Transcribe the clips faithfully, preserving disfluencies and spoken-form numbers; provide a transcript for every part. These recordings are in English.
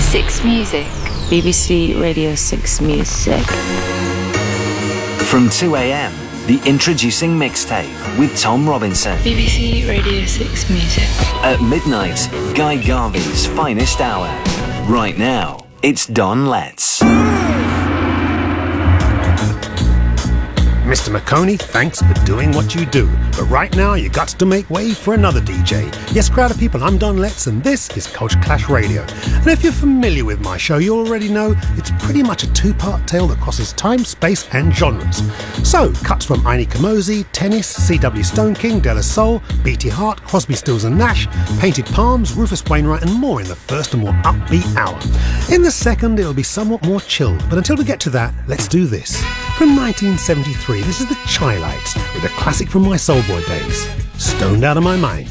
six Music. B B C Radio six Music. From two a.m, the Introducing Mixtape with Tom Robinson. B B C Radio six Music. At midnight, Guy Garvey's finest hour. Right now, it's Don Letts. Mister McConey, thanks for doing what you do. But right now, you got to make way for another D J. Yes, crowd of people, I'm Don Letts, and this is Culture Clash Radio. And if you're familiar with my show, you already know it's pretty much a two-part tale that crosses time, space, and genres. So, cuts from Aini Kamoze, Tennis, C W Stone King, De La Soul, B T Hart, Crosby, Stills and Nash, Painted Palms, Rufus Wainwright, and more in the first and more upbeat hour. In the second, it'll be somewhat more chilled. But until we get to that, let's do this. From nineteen seventy-three, this is the Chi-Lites with a classic from my Soulboy days, Stoned Out of My Mind.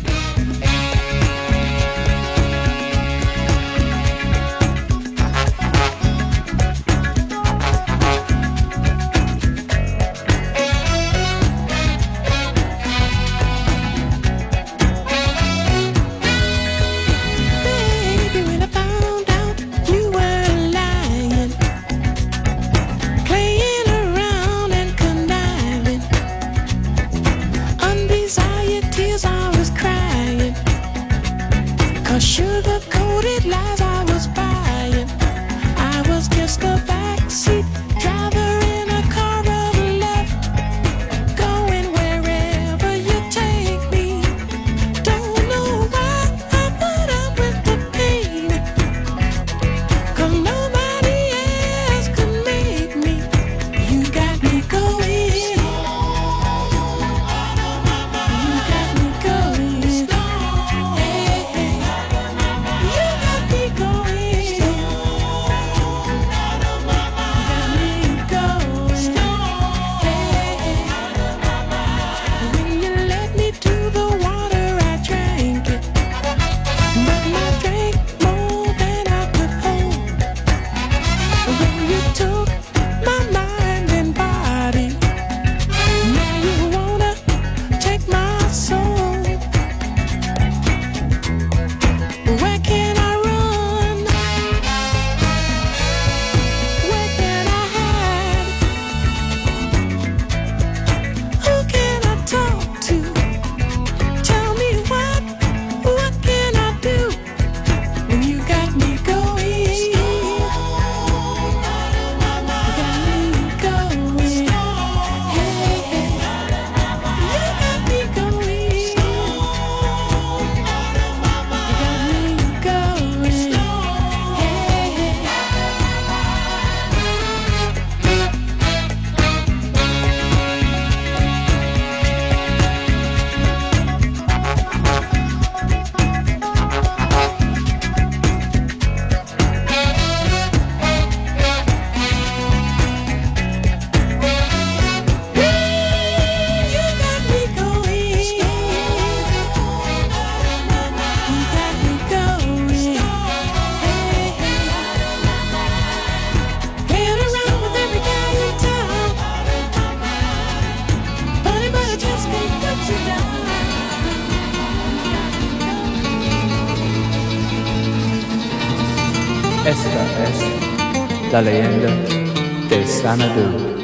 Sugar-coated lies I was buying. I was just a backseat driver in a car of love, going wherever you take me. Don't know why I put up with the pain, 'cause nobody else could make me. You got me going. You got me going. Hey, hey. You got me going. You got me going. Hey, hey. When you led me to the water, I drank it, but I drank more than I could hold. When you took my mind and body, now you wanna take my soul. Where can I run? Where can I hide? Who can I talk to? Tell me what, what can I do when you got me going? You got me going. Hey, hey. You got me going. You got me going. Hey, hey. You got me going. You got me going. Hey, hey. Playing around with every guy in town. Funny, but I just can't put you down. Esta es la leyenda de Xanadu.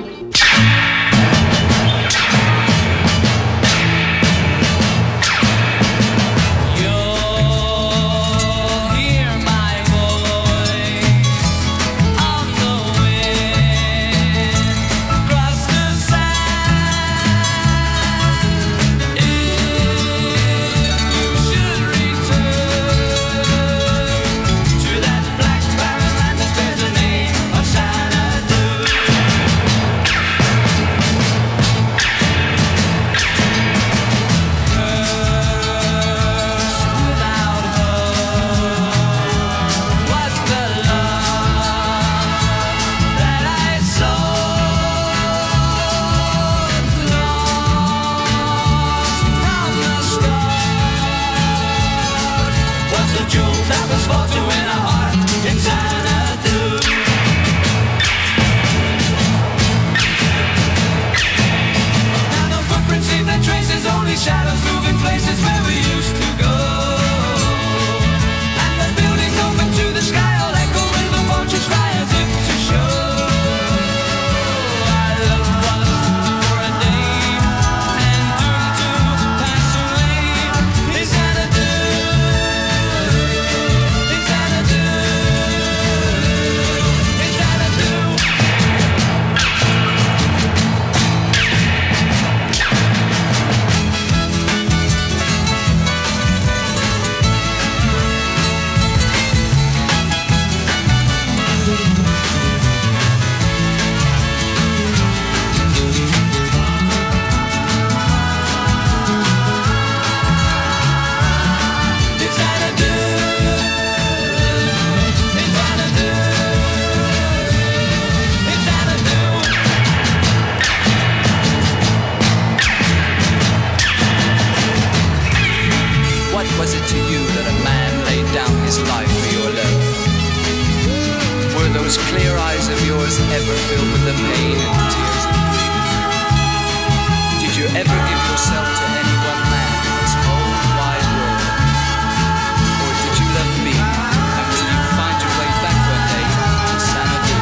Shadows moving places where we used to go, and the buildings open to the sky all echo those clear eyes of yours ever filled with the pain and tears of grief? Did you ever give yourself to any one man in this whole wide world? Or did you love me, and will you find your way back one day to Xanadu?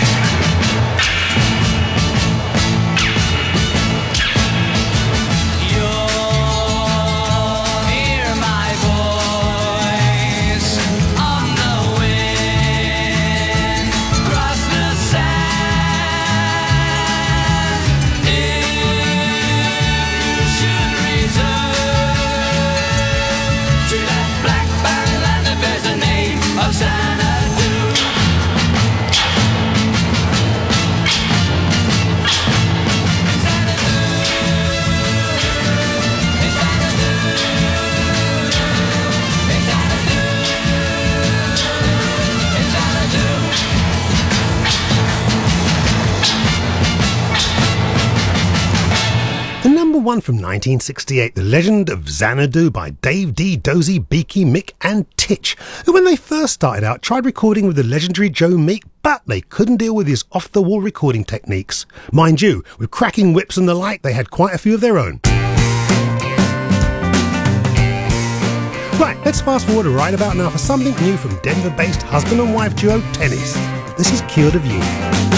One from nineteen sixty-eight, The Legend of Xanadu by Dave D, Dozy, Beaky, Mick and Titch, who when they first started out tried recording with the legendary Joe Meek, but they couldn't deal with his off-the-wall recording techniques. Mind you, with cracking whips and the like, they had quite a few of their own. Right, let's fast forward right about now for something new from Denver-based husband and wife duo Tennis. This is Cured of Youth.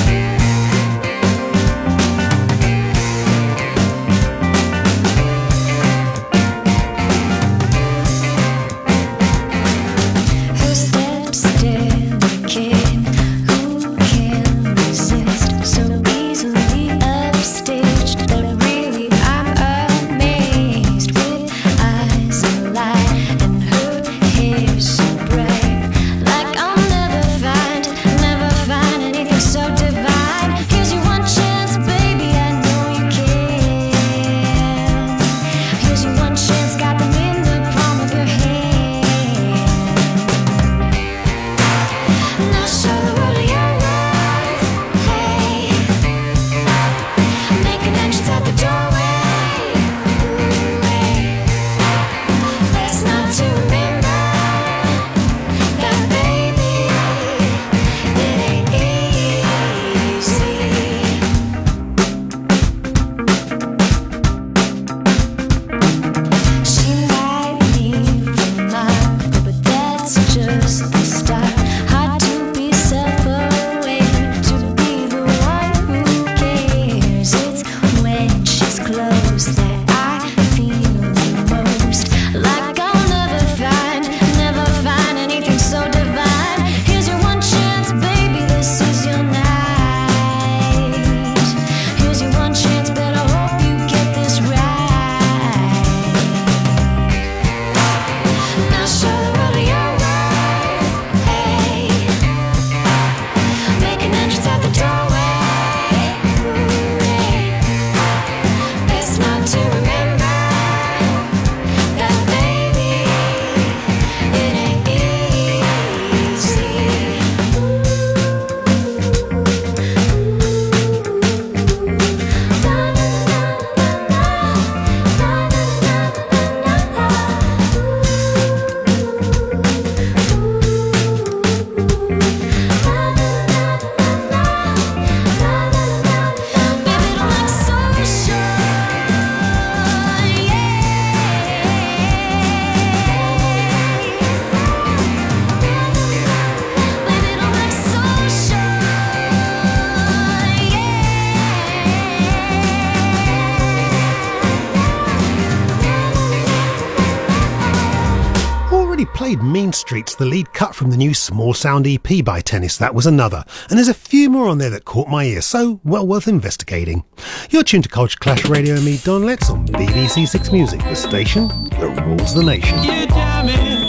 Played Mean Streets, the lead cut from the new Small Sound E P by Tennis. That was another. And there's a few more on there that caught my ear, so well worth investigating. You're tuned to Culture Clash Radio and me, Don Letts, on B B C Six Music, the station that rules the nation. You jamming.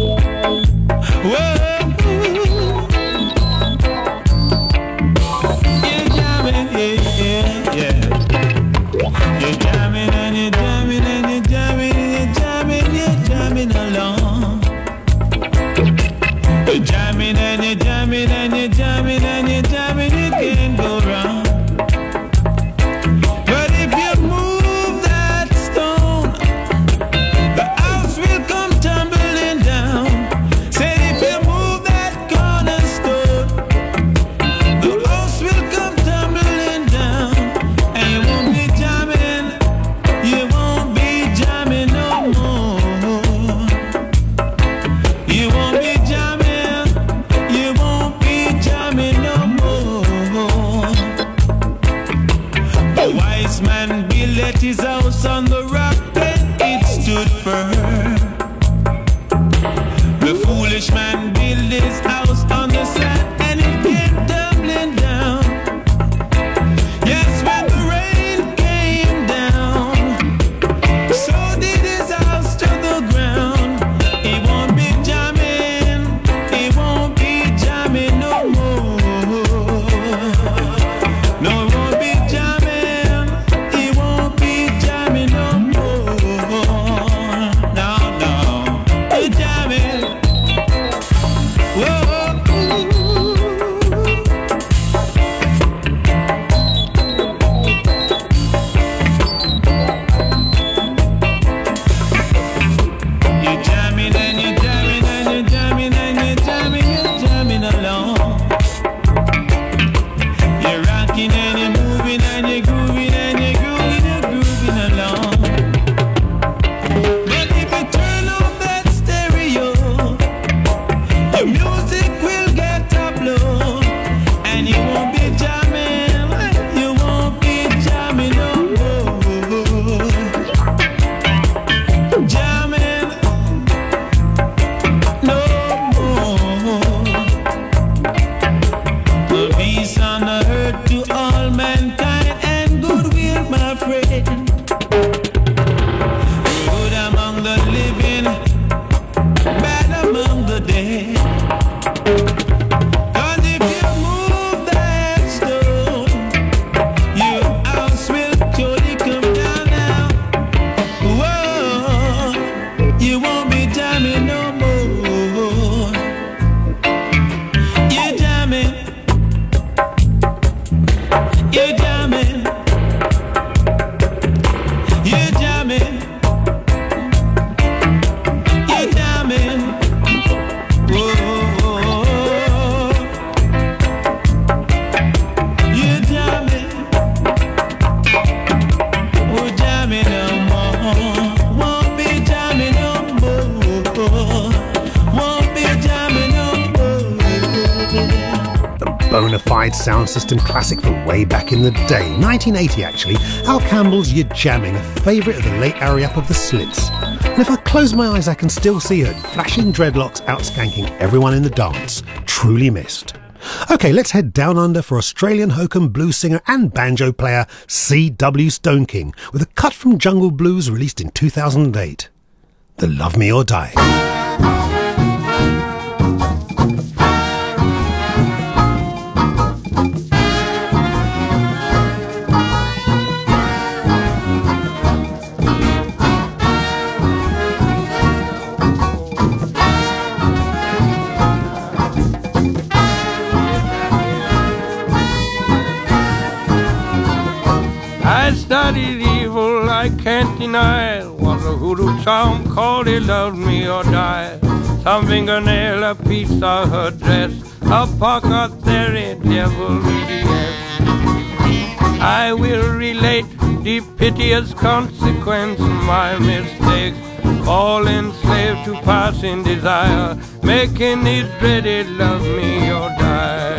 Whoa. You jamming, yeah, yeah. You're jamming and you're jamming and you're jamming and you're jamming, you're jamming along. You're jamming and you're jamming and you're jamming and you're jamming, you can't go wrong. But if you move that stone, the house will come tumbling man built his house on the sand and it came tumbling down. Yes, when the rain came down, so did his house to the ground. He won't be jamming, he won't be jamming no more. No, he won't be jamming, he won't be jamming no more. No, no, he jamming. Whoa. You're jamming and you're jamming and you're jamming and you're jamming, you're jamming along. You're rocking and you're moving and you're grooving and you're grooving, you're grooving along. But if you turn off that stereo, your music will get up low, and you won't be jamming, you won't be jamming no more. Jamming no more. The peace on the earth to all mankind and goodwill, my friend. Good among the living, bad among the dead. Cause if you move that stone, your house will surely come down now. Whoa, you won't be jamming no more. You're jamming, you're jamming, you're jamming, you're jamming. Whoa, you're jamming, we're jamming no more. Won't be jamming no more. Won't be jamming no more. A bona fide sound system classic from way back in the day. nineteen eighty actually. Al Campbell's You're Jamming, a favourite of the late Ari-Up of the Slits. And if I close my eyes I can still see her, flashing dreadlocks out skanking everyone in the dance. Truly missed. OK, let's head down under for Australian hokum blues singer and banjo player C W Stone King with a cut from Jungle Blues released in two thousand eight. The Love Me or Die. I studied evil, I can't deny it. Was a hoodoo charm called it Love Me or Die. Some fingernail, a piece of her dress, a pocket theory, devil yes. I will relate the piteous consequence of my mistakes. Fall enslaved to passing desire, making it dreaded love me or die.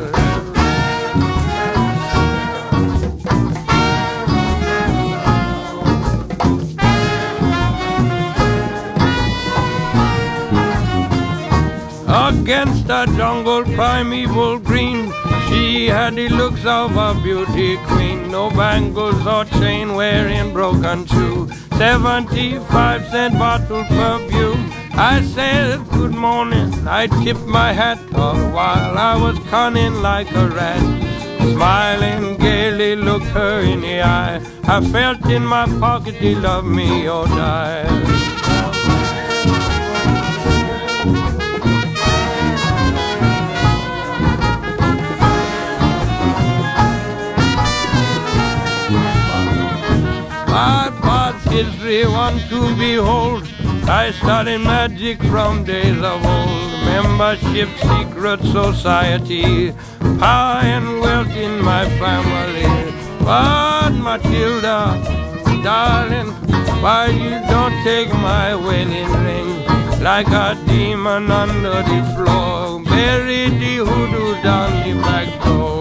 Against a jungle primeval green, she had the looks of a beauty queen. No bangles or chain wearing broken shoe, seventy-five cent bottle perfume. I said good morning, I tipped my hat all while I was cunning like a rat. Smiling gaily looked her in the eye, I felt in my pocket the love me or die. My past history one to behold. I studied magic from days of old. Membership, secret society, power and wealth in my family. But Matilda, darling, why you don't take my wedding ring? Like a demon under the floor, bury the hoodoo down the back door.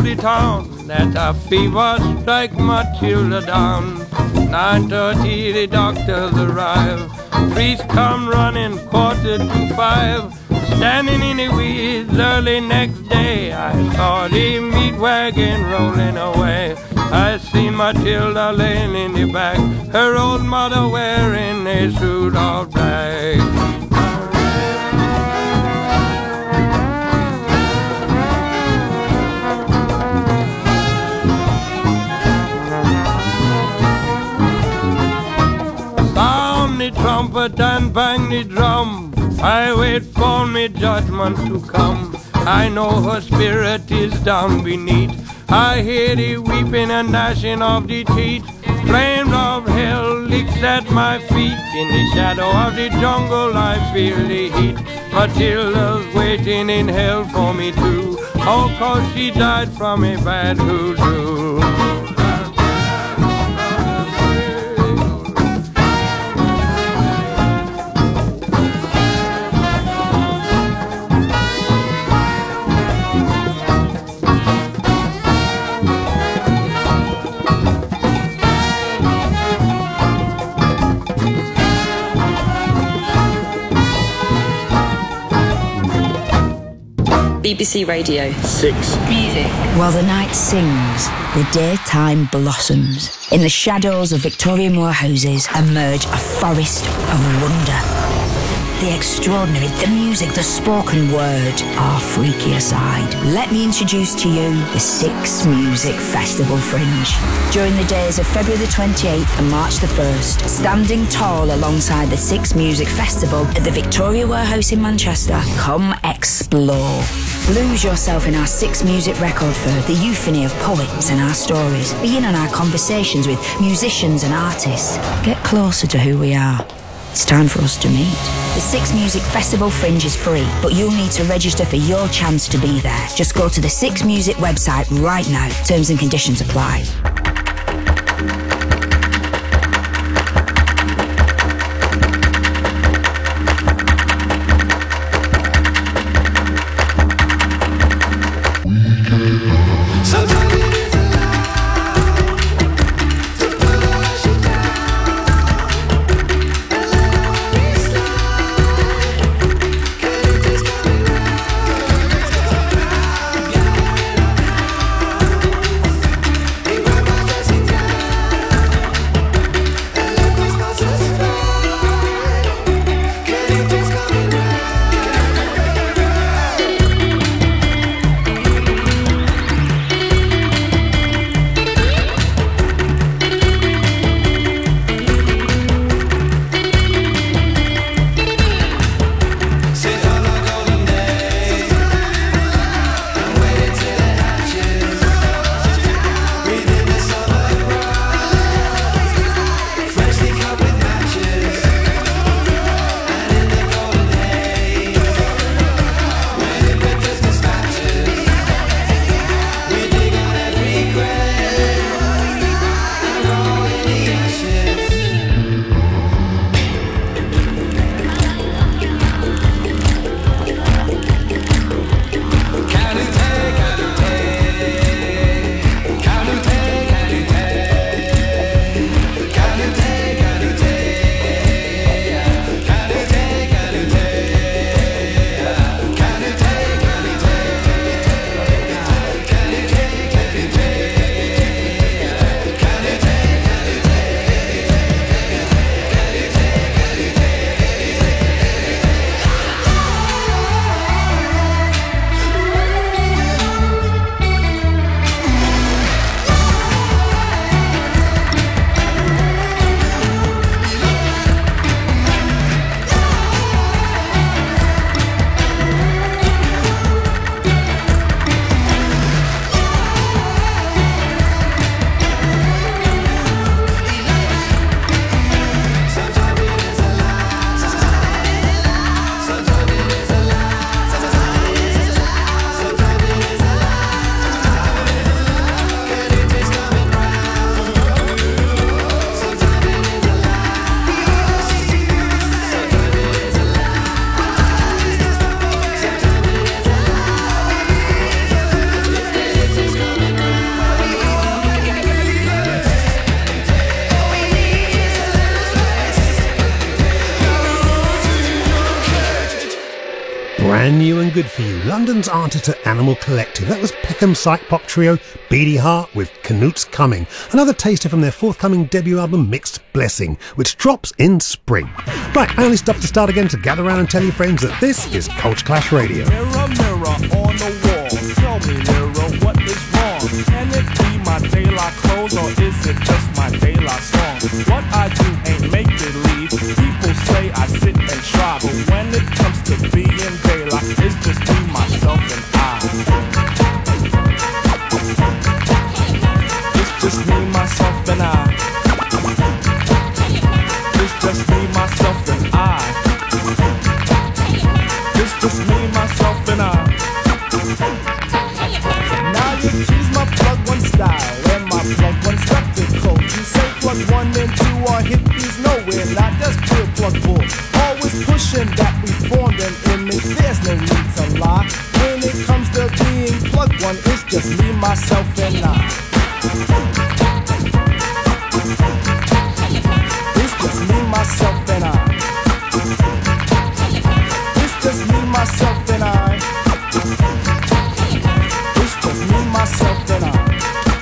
the town that a fever strike Matilda down. Nine thirty the doctors arrive. Priest come running quarter to five. Standing in the weeds early next day, I saw the meat wagon rolling away. I seen Matilda laying in the back, her old mother wearing a suit of black. Sound the trumpet and bang the drum, I wait for me judgment to come. I know her spirit is down beneath. I hear the weeping and gnashing of the teeth. Flames of hell licks at my feet. In the shadow of the jungle I feel the heat. Matilda's waiting in hell for me too. Oh, 'cause she died from a bad hoodoo. B B C Radio six Music. While the night sings, the daytime blossoms. In the shadows of Victoria Moor houses emerge a forest of wonder. The extraordinary, the music, the spoken word, our freakier side. Let me introduce to you the Six Music Festival Fringe. During the days of February the twenty-eighth and March the first, standing tall alongside the Six Music Festival at the Victoria Warehouse in Manchester, come explore. Lose yourself in our Six Music record fair, the euphony of poets and our stories. Be in on our conversations with musicians and artists. Get closer to who we are. It's time for us to meet. The Six Music Festival Fringe is free, but you'll need to register for your chance to be there. Just go to the Six Music website right now. Terms and conditions apply. Bye. Good For You, London's answer to Animal Collective. That was Peckham psych pop trio Beady Heart with Canute's Coming, another taster from their forthcoming debut album Mixed Blessing, which drops in spring. Right, I only stopped to start again to gather around and tell you friends that this is Culture Clash Radio. Mirror, mirror on the wall, tell me, mirror, what is wrong? Can it be my daylight clothes or is it just my daylight song? What I do ain't make believe. People say I sit and try, but when it comes to being daylight, it's just me, myself, and I. It's just me, myself, and I. It's just me, myself, and I. It's just me, myself, and I. Now you choose my plug one style and my plug one spectacle. You say plug one and two are hippies nowhere, not just pure plug bull. Always pushing that we formed an image, there's no need to lie. When it comes to being plug one, it's just me, myself, and I. It's just me, myself, and I. It's just me, myself, and I. It's just me, myself, and I.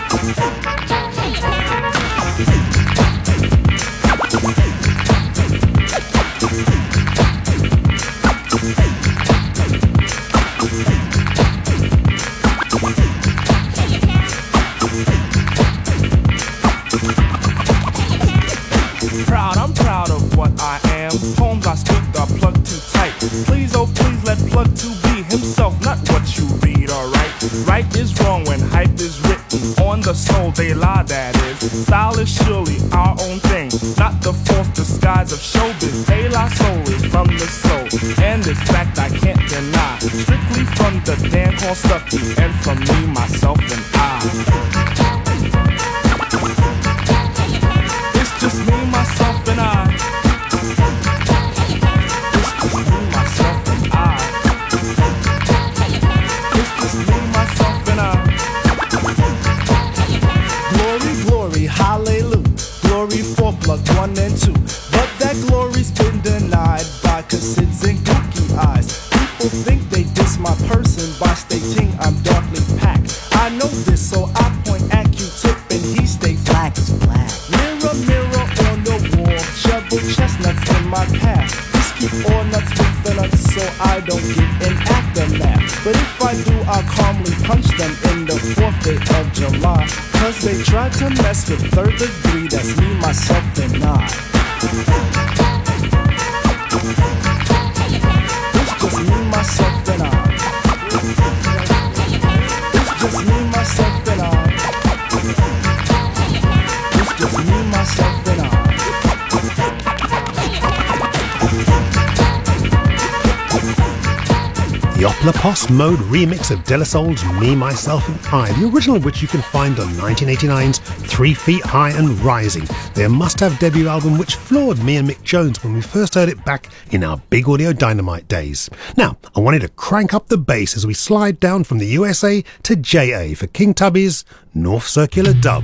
Proud, I'm proud of what I am. Poems I speak are plugged too tight. Please, oh please, let plug two be himself, not what you read, alright? Right is wrong when hype is written on the soul, they lie, that is. Style is surely our own thing, not the false disguise of showbiz. De La Soul is from the soul, and this fact I can't deny. Strictly from the Dan called Stucky, and from me, myself, and I. It's just me, myself, and I. It's just me, myself, and I. It's just me, myself, and I. Glory, glory, hallelujah. Glory for plug one and two. But that glory's been denied by cassids and gooky eyes. People think they diss my person by stating I'm darkly packed. I know this, so I point at Q-tip and he states black is black. Mirror, mirror on the wall, shovel chestnuts in my path. Just keep all nuts with the nuts so I don't get an aftermath. But if I do, I'll calmly punch them in the fourth day of July. Cause they tried to mess with third degree, that's me, myself, and I. It's just me, myself, and I. It's just me, myself, and I. It's just me, myself, and I. The Oplapos Mode remix of De La Soul's Me, Myself and I, the original of which you can find on nineteen eighty-nine's Three Feet High and Rising, their must-have debut album which floored me and Mick Jones when we first heard it back in our Big Audio Dynamite days. Now, I wanted to crank up the bass as we slide down from the U S A to J A for King Tubby's North Circular Dub.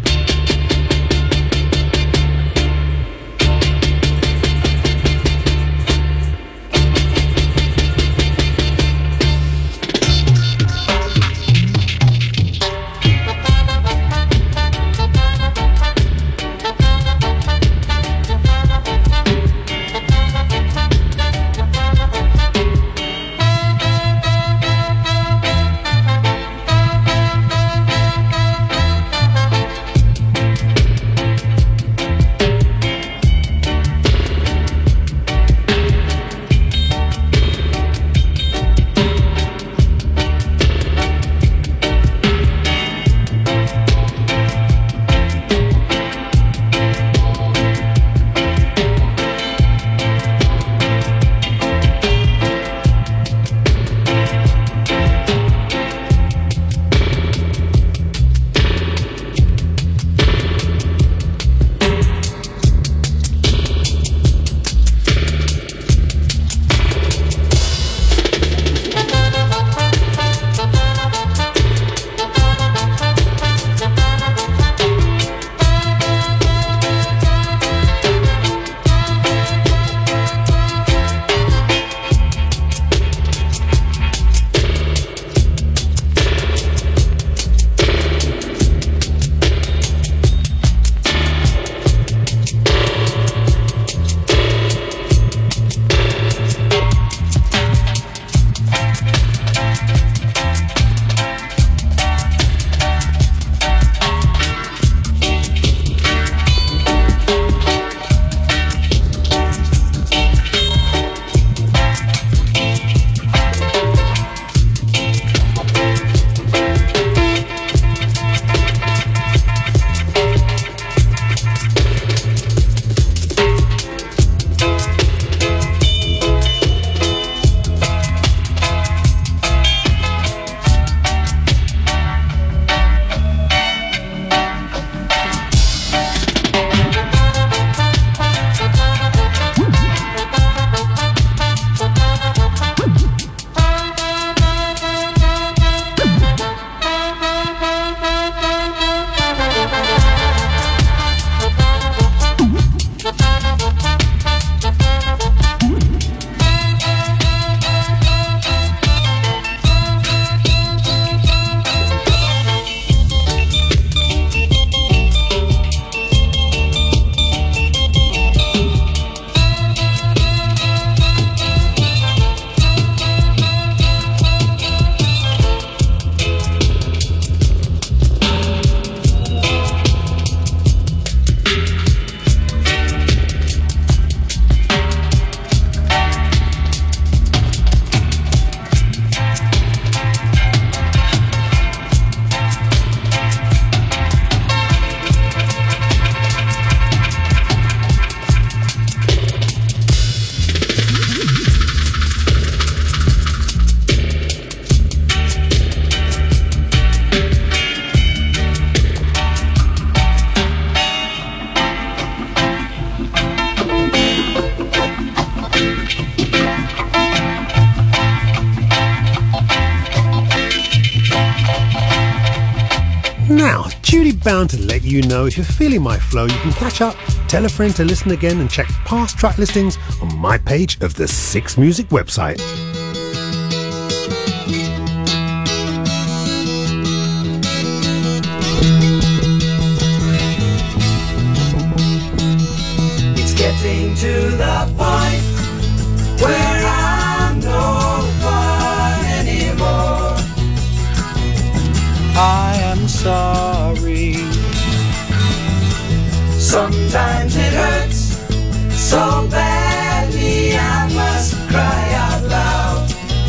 Now, duty bound to let you know if you're feeling my flow, you can catch up, tell a friend to listen again, and check past track listings on my page of the Six Music website. It's getting to the point where I'm no fun anymore. I am sorry. Sometimes it hurts so badly I must cry out loud.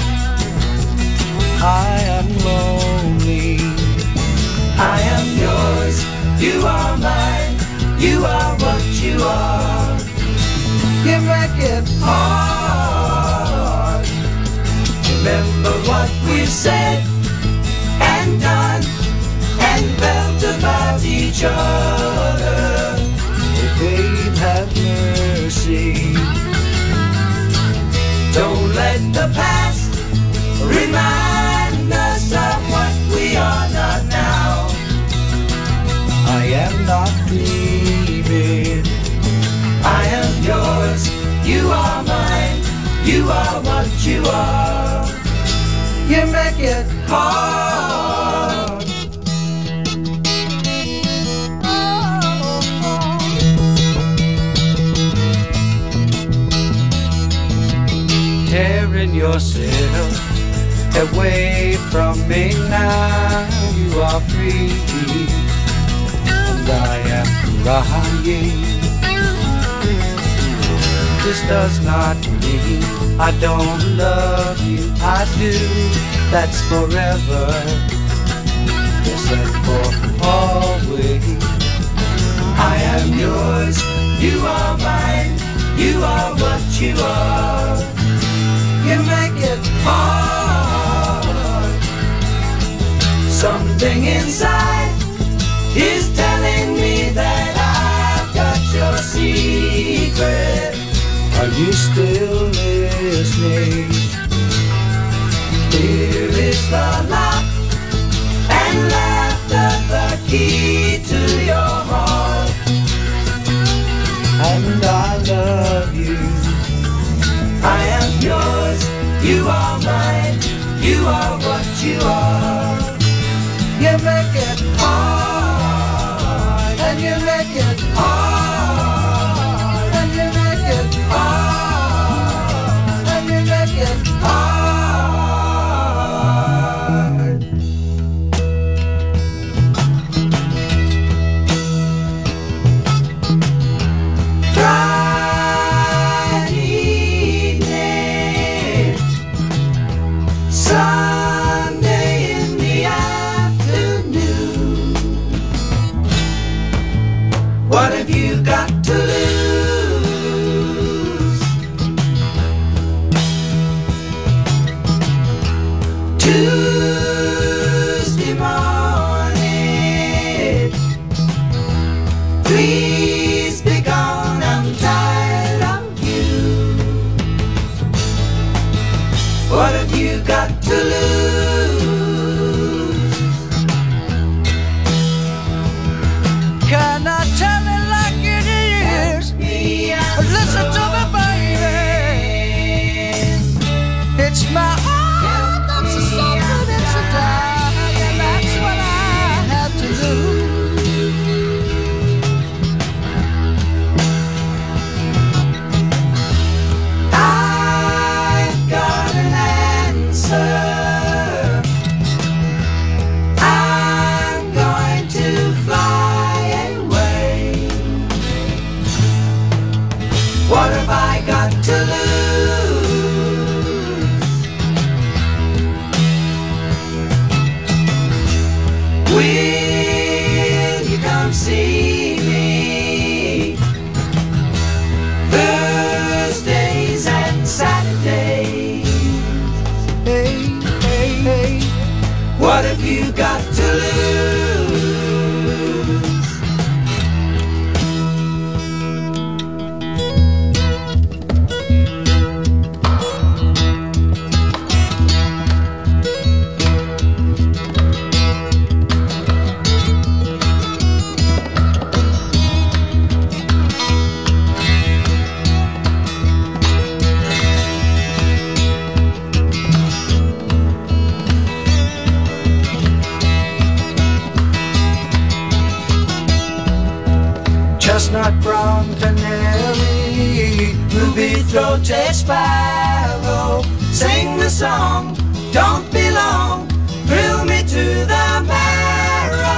I am lonely. I am yours, you are mine, you are what you are. You make it hard. Remember what we've said and done and felt about each other. Oh, babe, have mercy. Don't let the past remind us of what we are not now. I am not grieving. I am yours, you are mine, you are what you are. You make it hard. Tearing yourself away from me now. You are free, and I am crying. This does not mean I don't love you. I do, that's forever. Yes, and for always. I am yours, you are mine, you are what you are. You make it hard. Something inside is telling me that I've got your secret. Are you still listening? Here is the lock and laughter, the key to your heart. And I love you. I am yours, you are mine, you are what you are. You make it hard, and you make it hard, and you make it hard, and you make it hard. Friday evening, Sunday in the afternoon. What have you got to lose? Tuesday morning, please be gone, I'm tired of you. What have you got to lose? Can I tell it like it is? Listen to me, baby. It's my heart that's a suffer, it's a die, and that's what I have to do. I've got an answer. I'm going to fly away. What have I got to lose? Will you come see me Thursdays and Saturdays? Hey, hey, hey. What have you got to lose? dark brown canary, ruby-throated sparrow, sing the song, don't be long, thrill me to the marrow.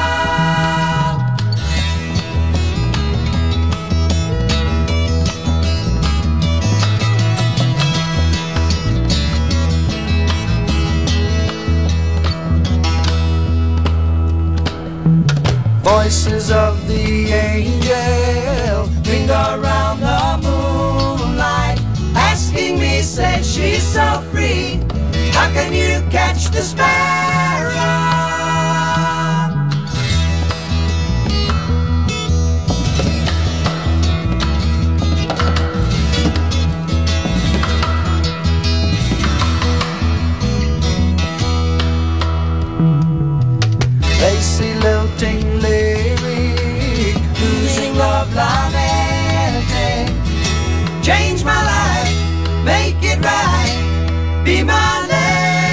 Voices of the angel ring around the moonlight, asking me, say she's so free, how can you catch the sparrow? Lacy lilting lyric, losing love lamenting, change my life, make it right, be my lady.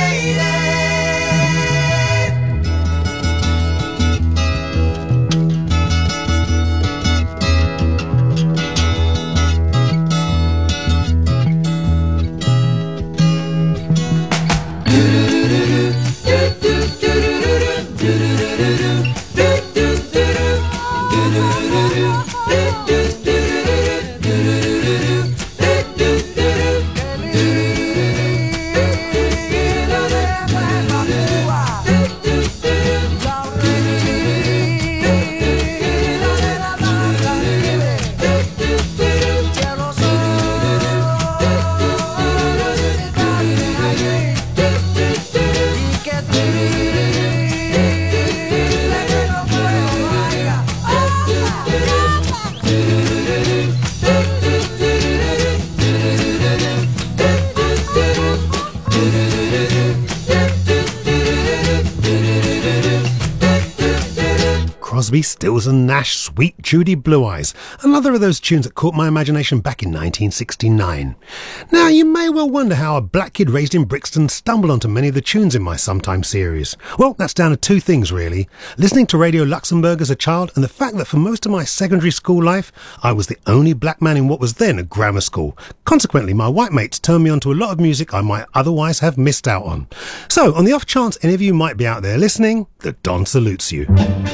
Crosby, Stills and Nash, Sweet Judy Blue Eyes, another of those tunes that caught my imagination back in nineteen sixty-nine. Now, you may well wonder how a black kid raised in Brixton stumbled onto many of the tunes in my Sometime series. Well, that's down to two things really. Listening to Radio Luxembourg as a child and the fact that for most of my secondary school life, I was the only black man in what was then a grammar school. Consequently, my white mates turned me on to a lot of music I might otherwise have missed out on. So, on the off chance any of you might be out there listening, the Don salutes you.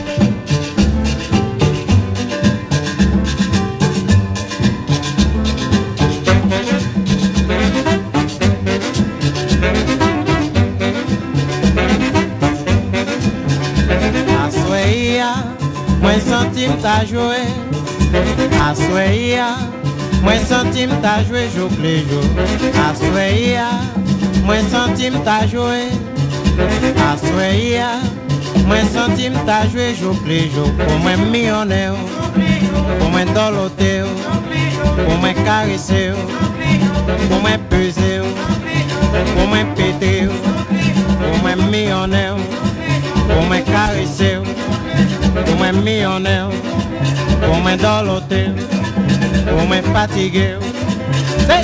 Mwen sentim ta jwe, asweya. Mwen sentim ta jwe jople jo, asweya. Mwen sentim ta jwe, asweya. Mwen sentim ta jwe jople jo. Pou mwen miyone yo, pou mwen dolote yo, pou mwen karise yo, pou mwen pese yo, pou mwen pete yo, pou mwen miyone yo, pou mwen karise yo. Pou mwen miyone, pou mwen dolote, pou mwen fatige. Hey!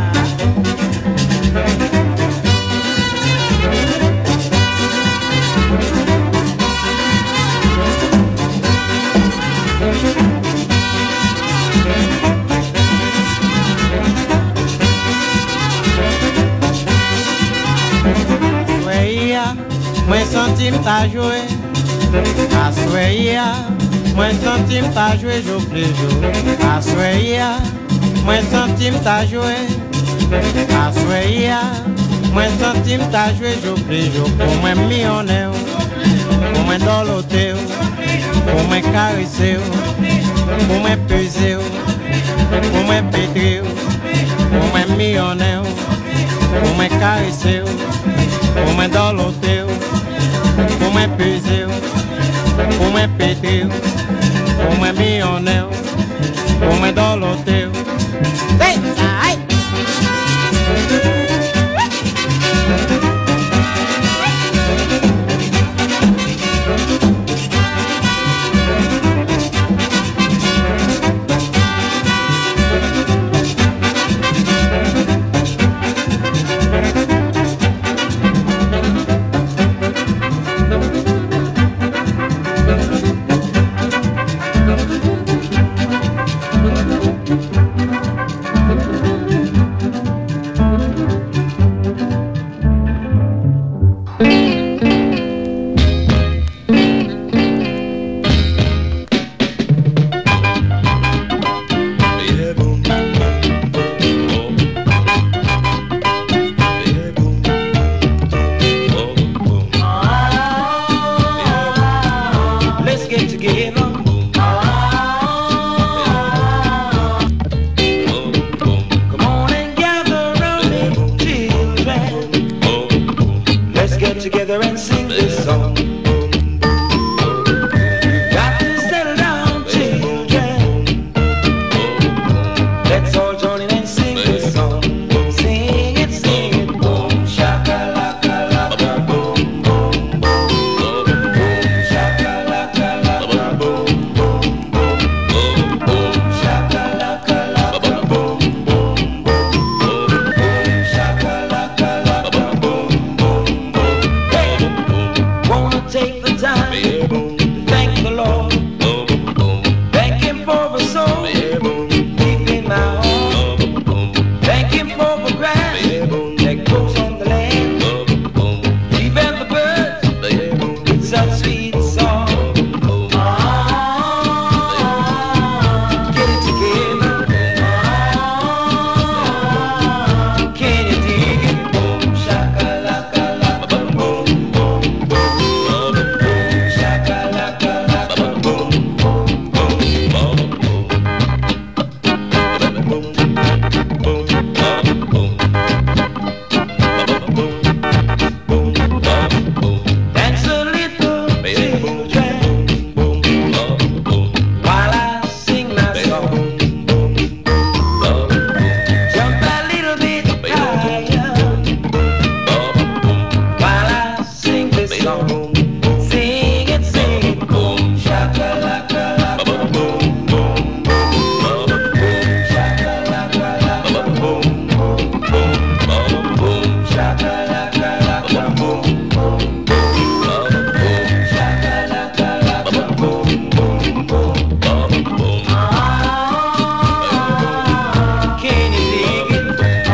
Asweya, mwen sentim ta jwe. Asweya, mwen sentim ta jwe jople jo. Asweya, mwen sentim ta jwe. Asweya, mwen sentim ta jwe jople jo. Pou mwen miyone yo, pou mwen dolote yo, pou mwen karise yo, pou mwen pese yo, pou mwen petre yo, pou mwen miyone yo, pou mwen karise yo, pou mwen dolote yo, pou mwen pese yo, pou mwen pete yo, pou mwen miyone yo, pou mwen dolote yo. Hey! Ay! sing this song. You got to settle down, children. Let's all join in and sing this song. Sing it, sing it, boom, shaka-laka-laka, boom, boom, boom, boom, shaka-laka-laka, boom, boom, boom, boom, shaka-laka-laka, boom, boom, boom, shaka-laka-laka, boom, boom, boom. Hey, wanna take the time to thank the Lord, thank Him for the soul deep in my heart, thank Him for the grass that grows on the land, even the birds with such sweet song. Get it together. Can you dig it? Boom, shaka-laka-laka, boom, boom, boom, shaka-laka-laka, boom, boom, boom, dance a little, children, while I sing my song. Jump a little bit higher while I sing this song. Sing it, sing it, boom, shaka-laka-laka, boom, boom, boom, shaka-laka-laka, boom, boom, boom, boom, shaka-laka-laka, boom, boom, boom, shaka-laka-laka, boom, boom, boom. Can you dig it?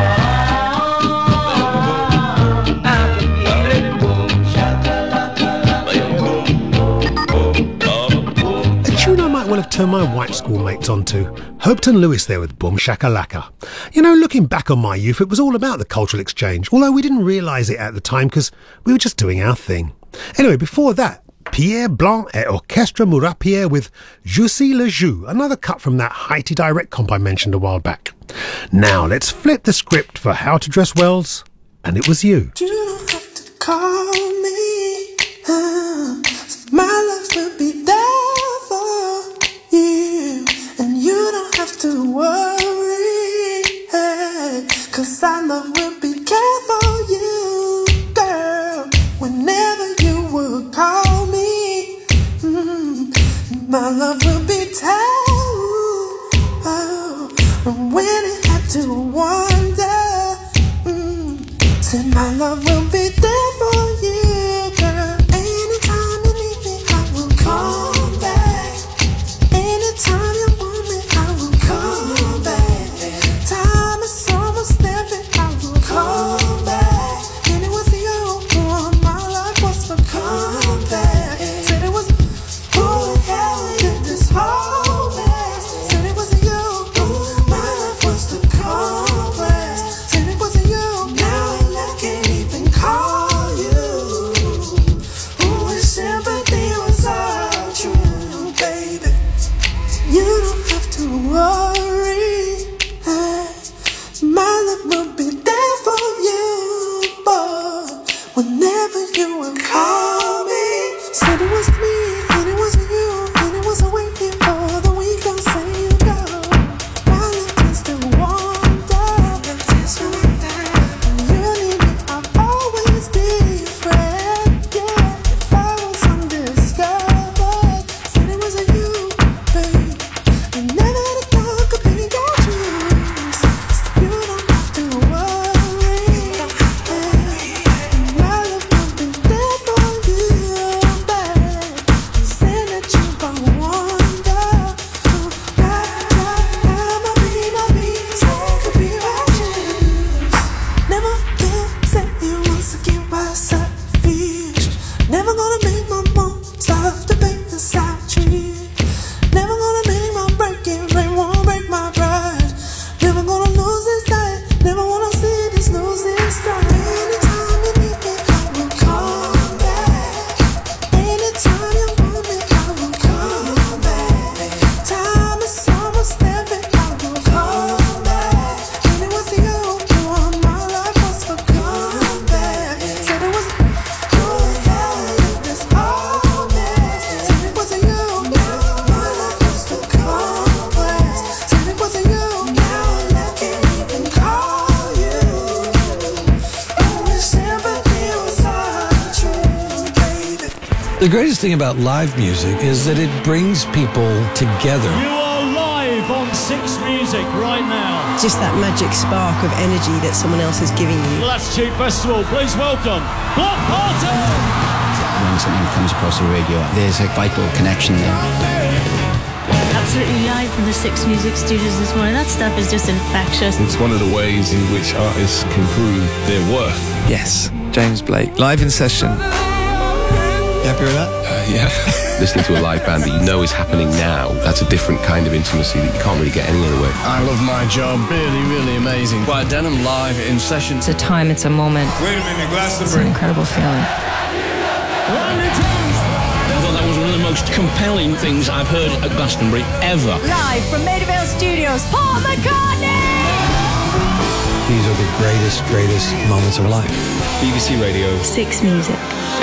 I can feel it, boom, shaka-laka-laka, boom, boom, boom. A tune I might well have turned my white schoolmates onto. Hopeton Lewis there with Boom Shakalaka. You know, looking back on my youth, it was all about the cultural exchange, although we didn't realise it at the time because we were just doing our thing. Anyway, before that, Pierre Blanc et Orchestre Mourapierre with Juicy Le Jus, another cut from that Haiti Direct comp I mentioned a while back. Now, let's flip the script for How to Dress Well's And It Was You. You don't have to call me. uh, My love will be there for you, and you don't have to worry, hey, 'cause our love will be care for you, girl. Whenever you will call me, mm, my love will be there. Oh, and when it had to wonder, mm, said my love will be there for you, girl. Anytime you need me, I will come back. Anytime you want me, I will come back. Time is almost there, I will come back. And it was you who all my life was to come back. Said it was who the hell did this whole mess. Said it was you who my life was to come back. Said it was you. Now I can't even call you. Who is sympathy was all true, baby. You don't have to worry, hey, my love will be there for you, boy. Whenever you will call me, said it was me, and it was you, and it was waiting for the week I'll say you go. My love is the wonder, that's right. You need me, I'll always be your friend, yeah. If I was undiscovered, said it was you, babe. I never had a thought could be your dreams. You don't have to worry, hey, my love will be there for you, babe. Said that you gon' wonder, oh, I, I, I'ma be, my be, say could be righteous. Never been set you once again by selfish. Never gonna make my mom stop debating inside tree. Never gonna make my breaking rain won't break my pride. Never gonna lose this night. Never wanna see this lose this night. Anytime you need me, I will come back. Anytime you want me, I will come back. Time is almost there, I will come back. And it was you who all my life was for come back. Said it was who the hell The greatest thing about live music is that it brings people together. You are live on Six Music right now. Just that magic spark of energy that someone else is giving you. Latitude Festival, please welcome Block Party! When something comes across the radio, there's a vital connection there. Absolutely live from the Six Music Studios this morning. That stuff is just infectious. It's one of the ways in which artists can prove their worth. Yes, James Blake, live in session. You happy with that? Uh, yeah. Listening to a live band that you know is happening now, that's a different kind of intimacy that you can't really get any other way. I love my job. Really, really amazing. Quiet Denim live in session. It's a time, it's a moment. Wait a minute, Glastonbury. It's an incredible feeling. I thought that was one of the most compelling things I've heard at Glastonbury ever. Live from Maida Vale Studios, Paul McCartney! These are the greatest, greatest moments of life. B B C Radio. Six Music.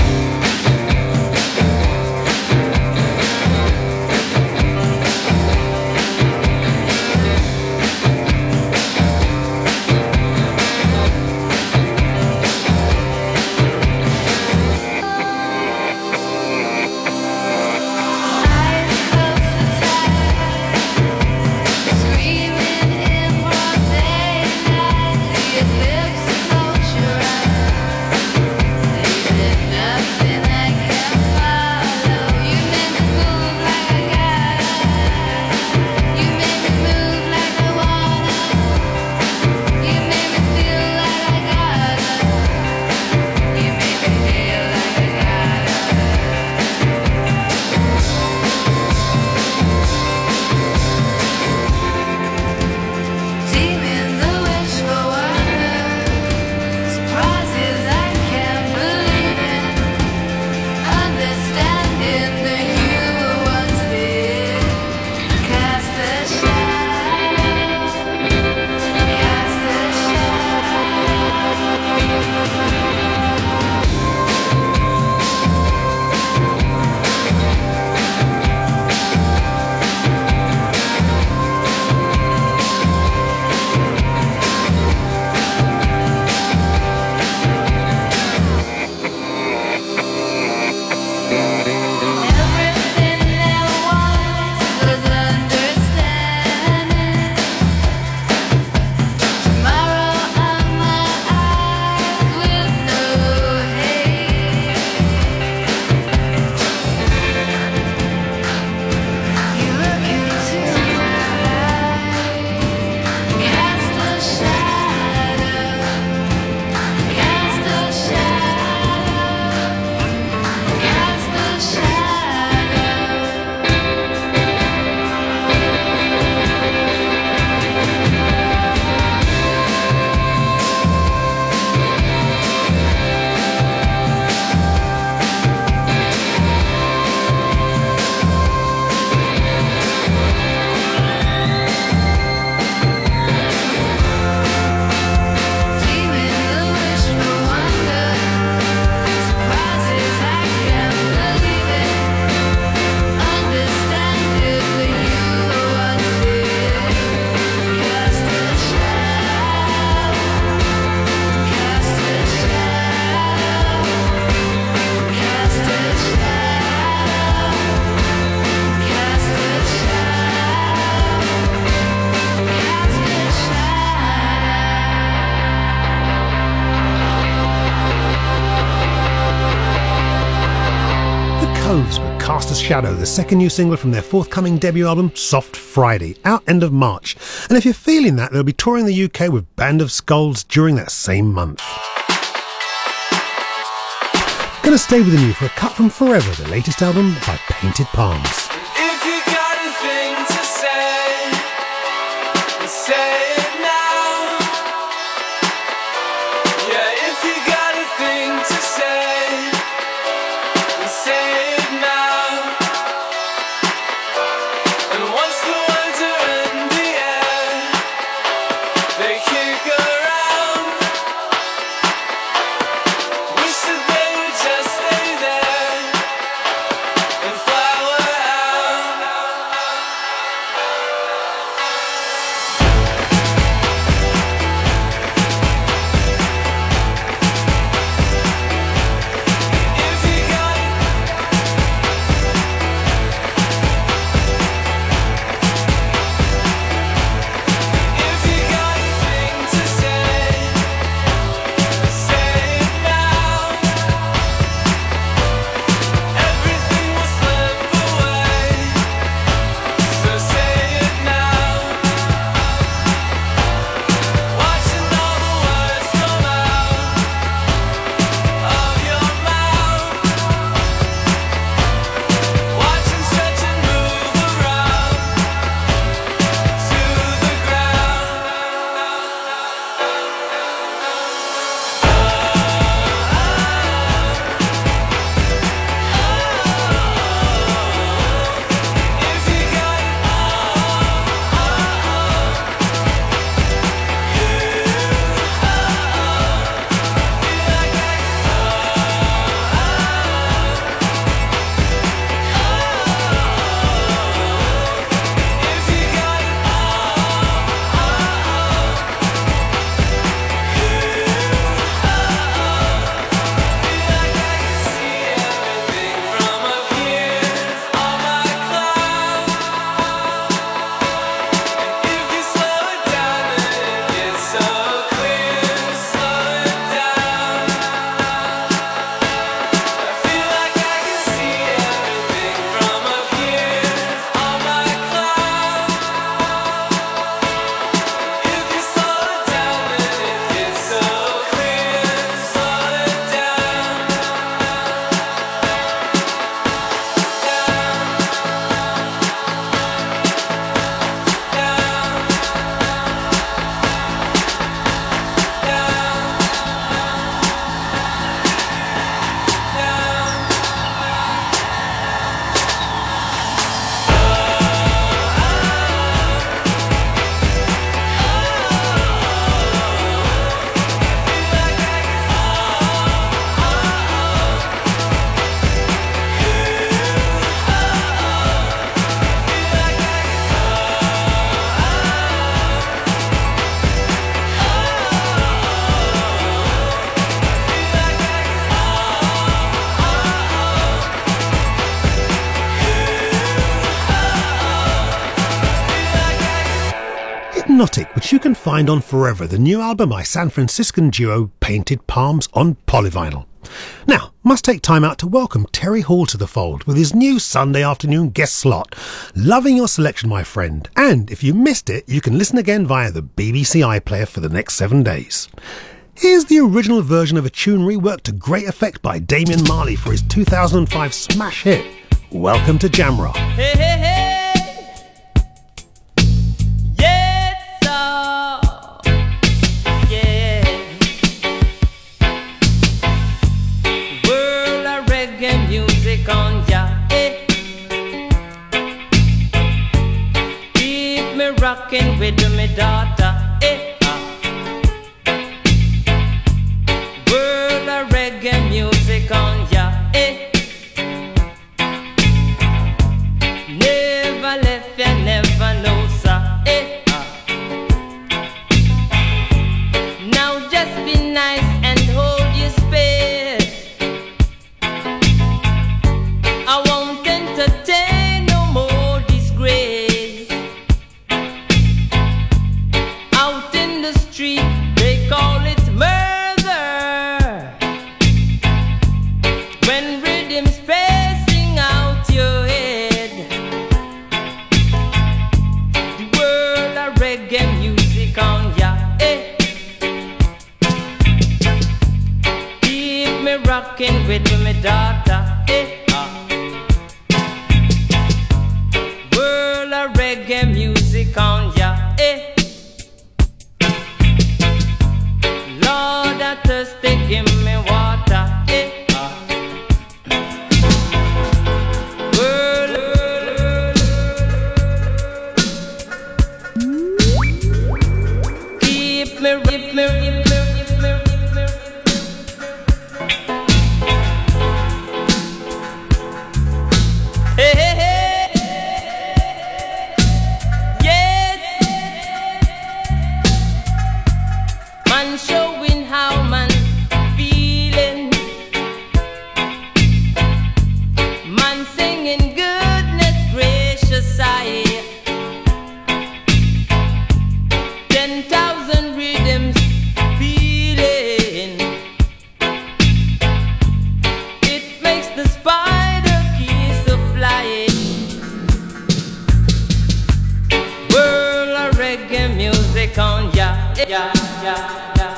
Cast a Shadow, the second new single from their forthcoming debut album, Soft Friday, out end of March. And if you're feeling that, they'll be touring the U K with Band of Skulls during that same month. Gonna stay with you for a cut from Forever, the latest album by Painted Palms. If you got a thing to say, say it now. Yeah, if you got a thing to say, say it now. And once the words are in the air, they kick around. Wish that they would just stay there and flower out. Hypnotic, which you can find on Forever, the new album by San Franciscan duo Painted Palms on Polyvinyl. Now, must take time out to welcome Terry Hall to the fold with his new Sunday afternoon guest slot. Loving your selection, my friend. And if you missed it, you can listen again via the B B C iPlayer for the next seven days. Here's the original version of a tune reworked to great effect by Damian Marley for his two thousand five smash hit, Welcome to Jamrock. Hey, hey, hey. Rockin' with me daughter, eh, ah. World of reggae music on ya, eh. Never left ya, never know, sir, eh, ah. Now just be nice and hold your space. I won't entertain no more disgrace. They call it murder when rhythm's spacing out your head. The world of reggae music on ya, eh. Keep me rocking with me daughter, eh, ah. World of reggae music on ya, eh. Lord, I thirsty, give me water, eh, ah. World, keep me, keep me, keep me, keep me, keep me. Hey, hey, hey. Yes. Man showing how man feeling. Man singing goodness gracious I. Ten thousand rhythms feeling. It makes the spider keys to flying. World of reggae music on ya, yeah, yeah.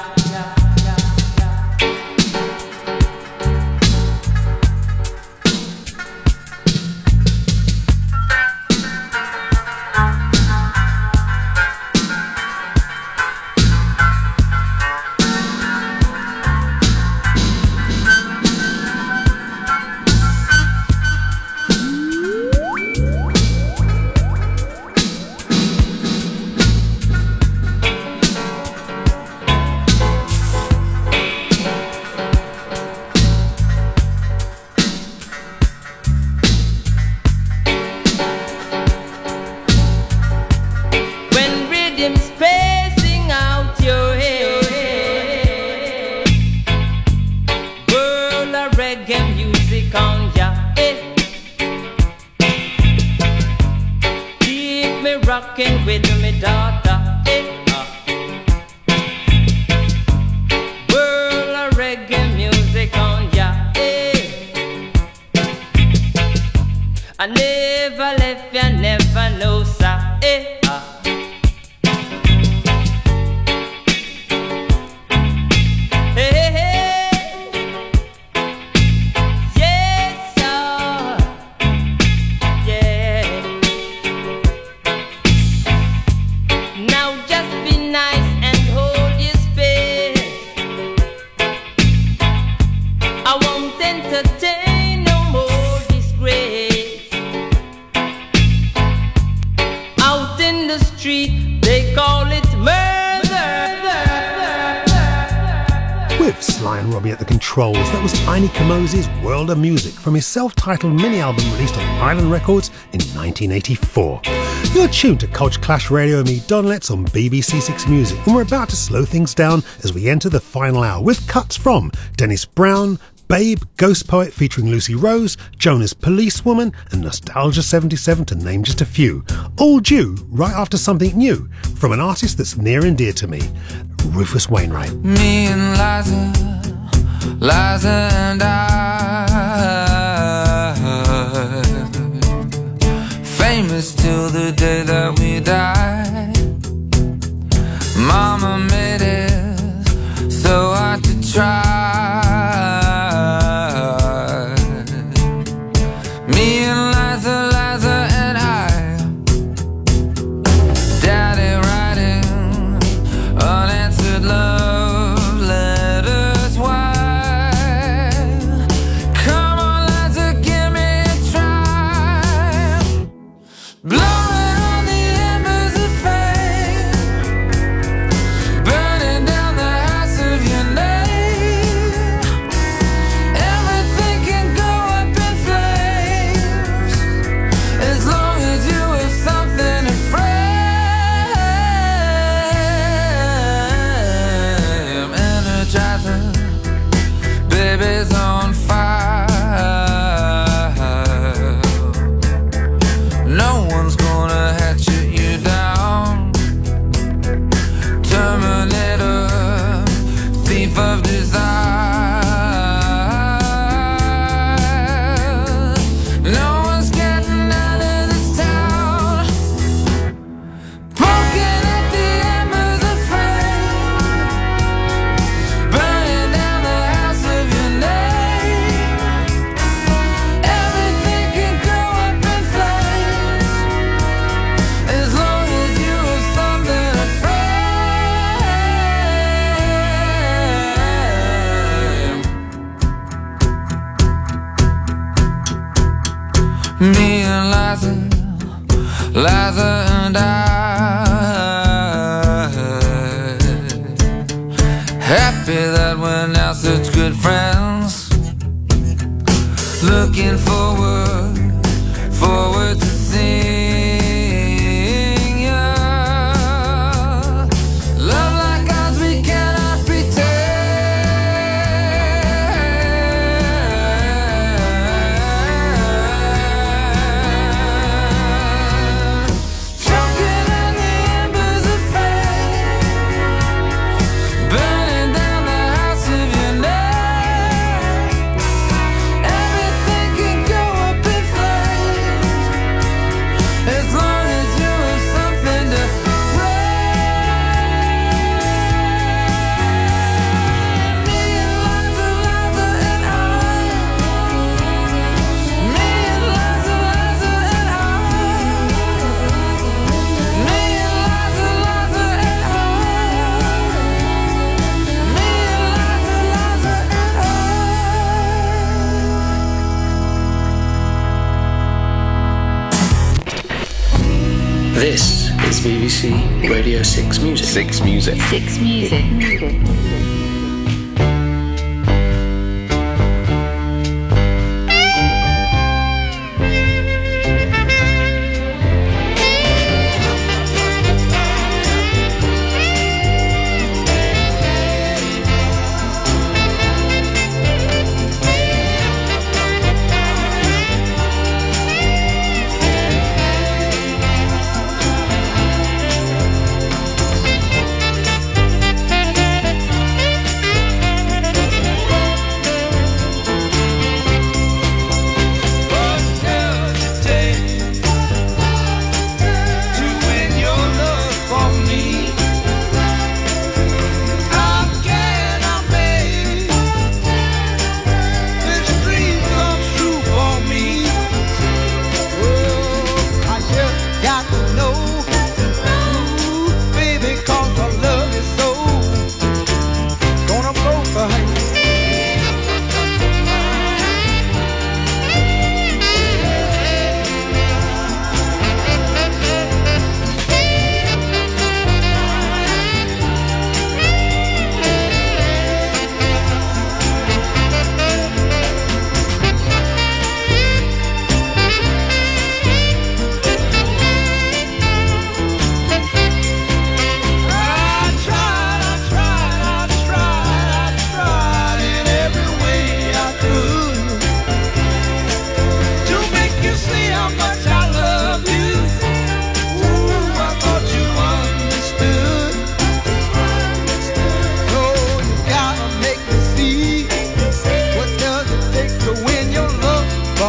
Spacing out your head. World of reggae music on ya, eh. Keep me rocking with me daughter, eh, ah. World of reggae music on ya, eh. I never left ya, never know, sir, eh, ah. Entertain no more disgrace. Out in the street, they call it murder. With Sly and Robbie at the controls, that was Aini Kamose's World of Music from his self-titled mini-album released on Island Records in nineteen eighty-four. You're tuned to Culture Clash Radio and me, Don Letts, on B B C Six Music, and we're about to slow things down as we enter the final hour with cuts from Dennis Brown, Babe, Ghost Poet featuring Lucy Rose, Jonas Policewoman, and Nostalgia seventy-seven, to name just a few. All due right after something new from an artist that's near and dear to me, Rufus Wainwright. Me and Liza, Liza and I, famous till the day that we die. Mama made it so hard to try. Me and Liza, Liza and I, Daddy writing unanswered love letters. Why? Come on, Liza, give me a try. Blowing on the embers of fame, burning down the house of your name. Everything can go up in flames as long as you have something to frame. Energizer, baby's on fire. No one's gonna hatchet you down. Terminator, thief of desire. No one's getting out of this town. Poking at the embers of flame, burning down the house of your name. Everything can go up in flames as long as you have something to frame. Me and Liza, Liza and I, happy that we're now such good friends. Looking forward, forward to seeing ya. Love like ours we cannot pretend. Choking on the embers of fame, burning down the house of your name. Everything can go up in flames as long as you have something to frame. Me and Liza, Liza and I, me and Liza, Liza and I, me and Liza, Liza and I, me and Liza, Liza and I. This is B B C Radio six Music. Six Music. Six Music. Me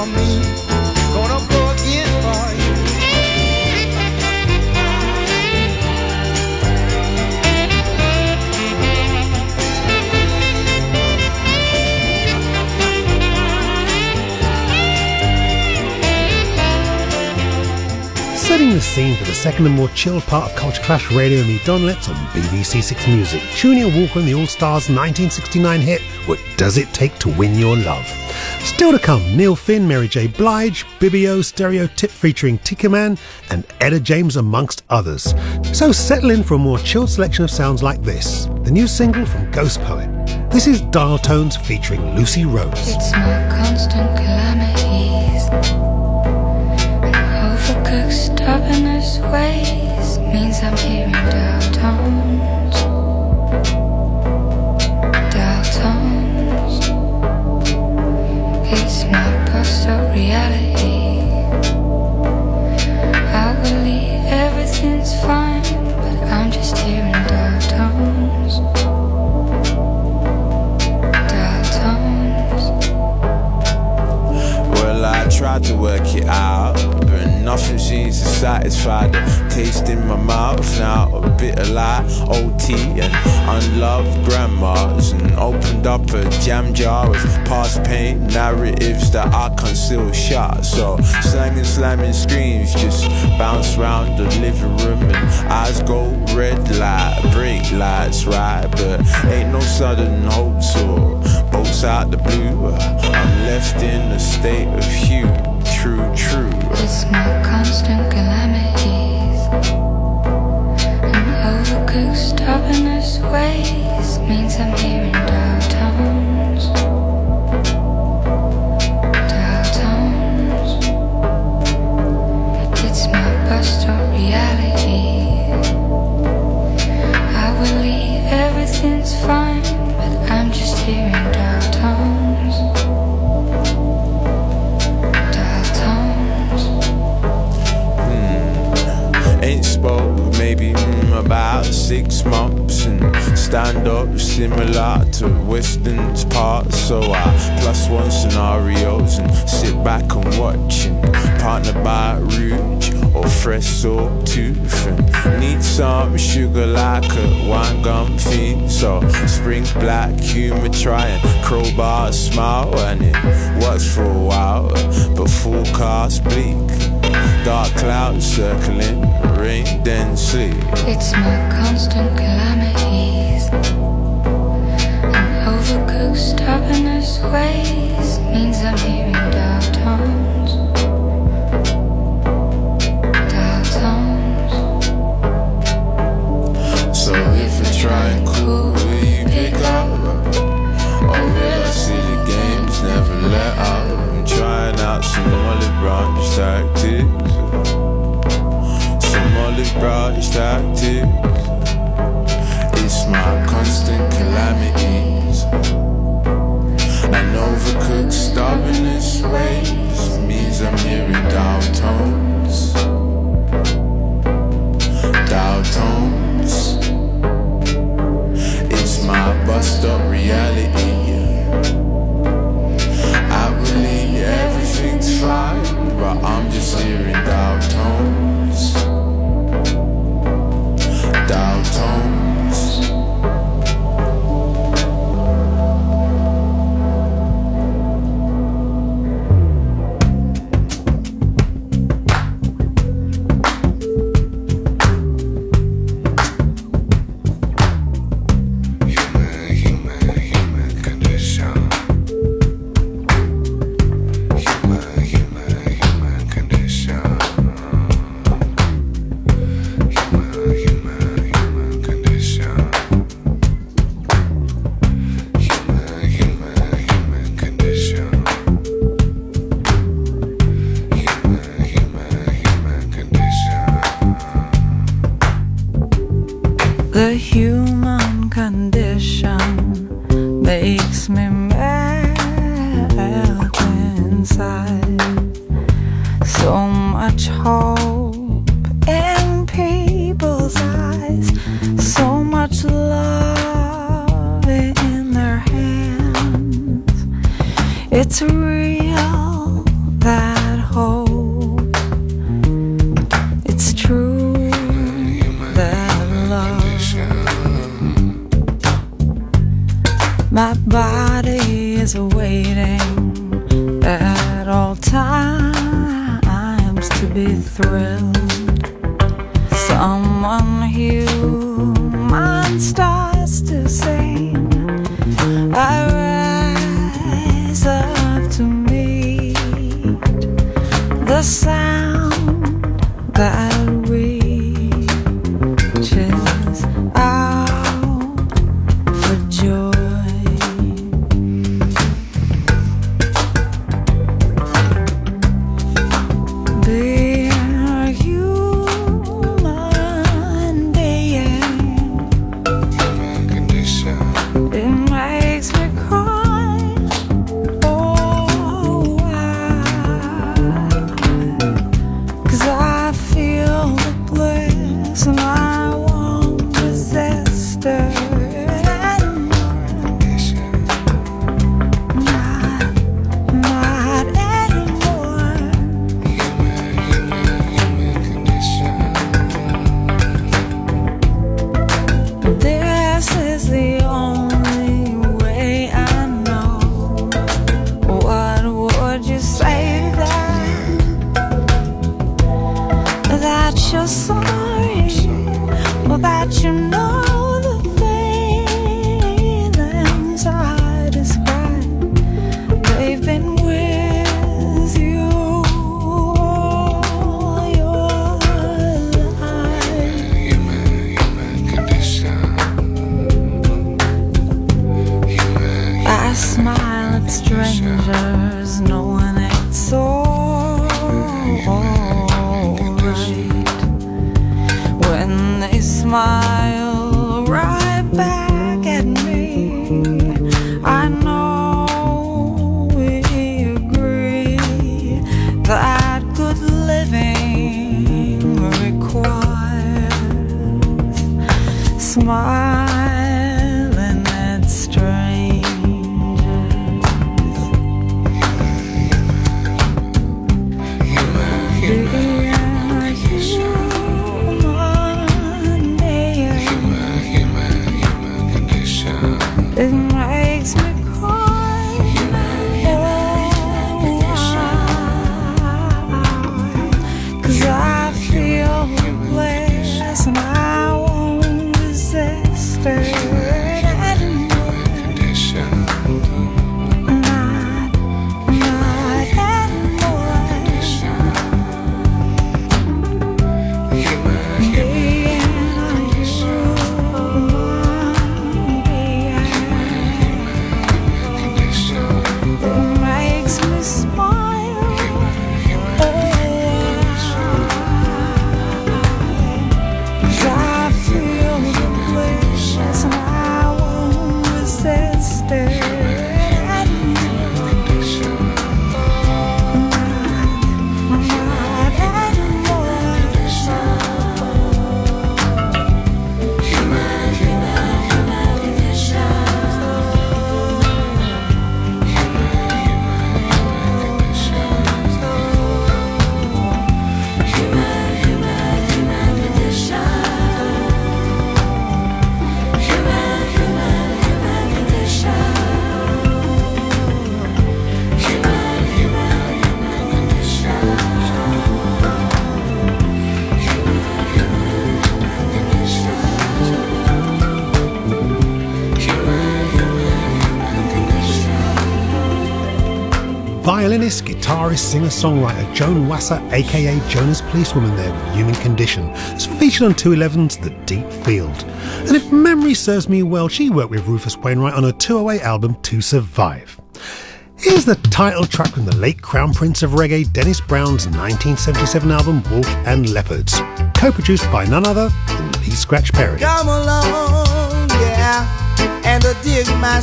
for me, gonna forget for you. Setting the scene for the second and more chilled part of Culture Clash Radio with me, Don Letts, on B B C Six Music. Junior Walker and the All-Stars nineteen sixty-nine hit, What Does It Take to Win Your Love? Still to come, Neil Finn, Mary J. Blige, Bibio, Stereotype featuring Tickerman and Etta James amongst others. So settle in for a more chilled selection of sounds like this, the new single from Ghost Poet. This is Dial Tones featuring Lucy Rose. It's my constant calamities. Overcooked stubbornness ways means I'm hearing dial tones. Dial tones. It's my burst of reality. Outwardly everything's fine, but I'm just hearing dial tones. Dial tones. Well, I tried to work it out, but nothing seems to satisfy the taste in my mouth now. A bitter lie, O T and unloved grandmas, and opened up a jam jar with past pain narratives that I conceal shut. So slanging, slamming screams just bounce round the living room, and eyes go red light, brake lights right, but ain't no sudden hopes or boats out the blue. I'm left in a state of hue. True, true. It's my constant calamities and overcooked stubbornness ways means I'm hearing dial tones. Dial tones. It's my burst of reality. Outwardly everything's fine, but I'm just hearing dial tones. Ain't spoke maybe mm, about six months, and stand up similar to Weston's part. So I plus one scenarios and sit back and watch, and partnered by Rouge or fresh salt tooth, and need some sugar like a wine gum fiend. So spring black humor, try and crowbar smile, and it works for a while, but forecast bleak. Dark clouds circling, rain then sleep. It's my constant calamities and overcooked stubbornness ways means I'm hearing dial tones. Dial tones. So if I try and cool, will you pick up? Or will our silly games never let up? I'm trying out some olive branch tactics. Olive branch tactics. It's my constant calamities and overcooked stubbornness ways means I'm hearing dial tones. Dial tones. It's my bust up reality. Outwardly everything's fine, but I'm just hearing dial tones. Dial tones. The human condition makes me melt inside. So much hope in people's eyes, so much love in their hands. It's real, times to be thrilled. Someone human starts to sing. I rise up to meet the sound that reaches out for joy. Violinist, guitarist, singer-songwriter Joan Wasser, aka Jonas Policewoman there with Human Condition, is featured on two eleven's The Deep Field. And if memory serves me well, she worked with Rufus Wainwright on her two oh eight album To Survive. Here's the title track from the late Crown Prince of Reggae, Dennis Brown's nineteen seventy-seven album Wolf and Leopards, co-produced by none other than Lee Scratch Perry. Come along, yeah, and uh, dig my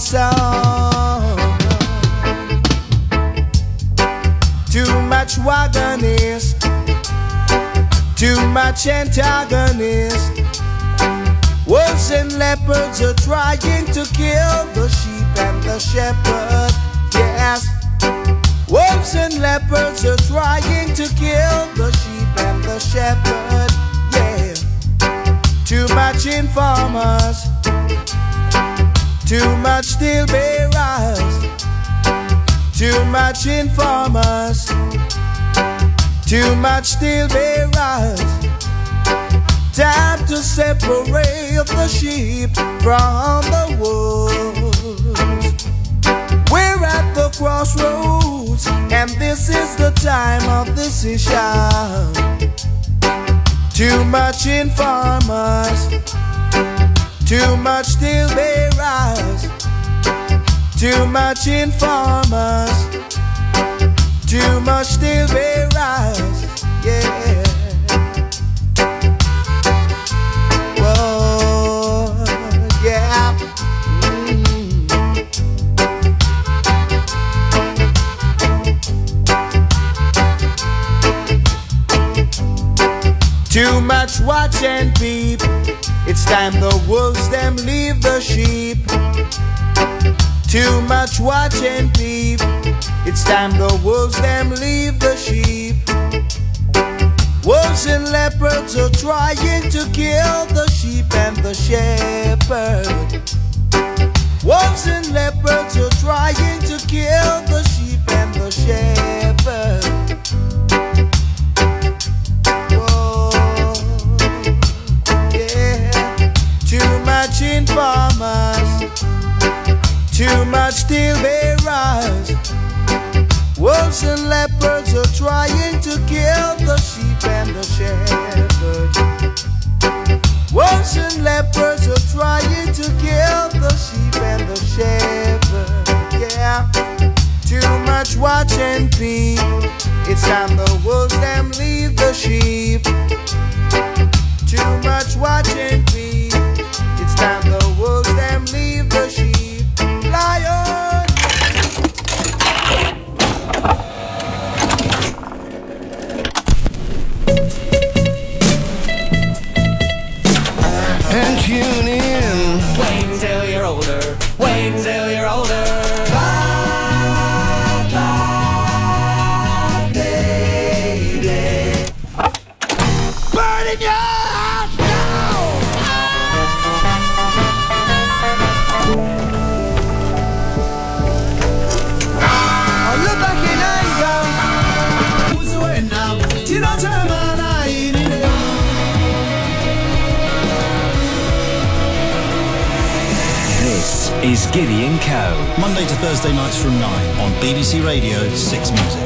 song. Too much wagonist, too much antagonist. Wolves and leopards are trying to kill the sheep and the shepherd. Yes, wolves and leopards are trying to kill the sheep and the shepherd. Yeah, too much informers, too much deal bearers. Too much informers, Too much still bearers. Time to separate the sheep from the wolves. We're at the crossroads, and this is the time of decision. Too much informers, too much still bearers, too much informers, too much still bearers, yeah. Whoa, yeah. Too much watch and peep. It's time the wolves them leave the sheep. Too much watch and peep. It's time the wolves them leave the sheep. Wolves and leopards are trying to kill the sheep and the shepherd. Wolves and leopards are trying to kill the sheep and the shepherd. Too much informers, too much still bearers. Wolves and leopards are trying to kill the sheep and the shepherd. Wolves and leopards are trying to kill the sheep and the shepherd. Yeah, too much watch and peep. It's time the wolves them leave the sheep. Too much watch and peep. It's time the wolves them leave the sheep. Lion! And tune in. Wait until you're older. Wait until you're older. Bye, bye, baby. Burn in your house now! I look like an anger. Who's away now? Tina Tamana in it. This is Giddy and Co. Monday to Thursday nights from nine on B B C Radio six Music.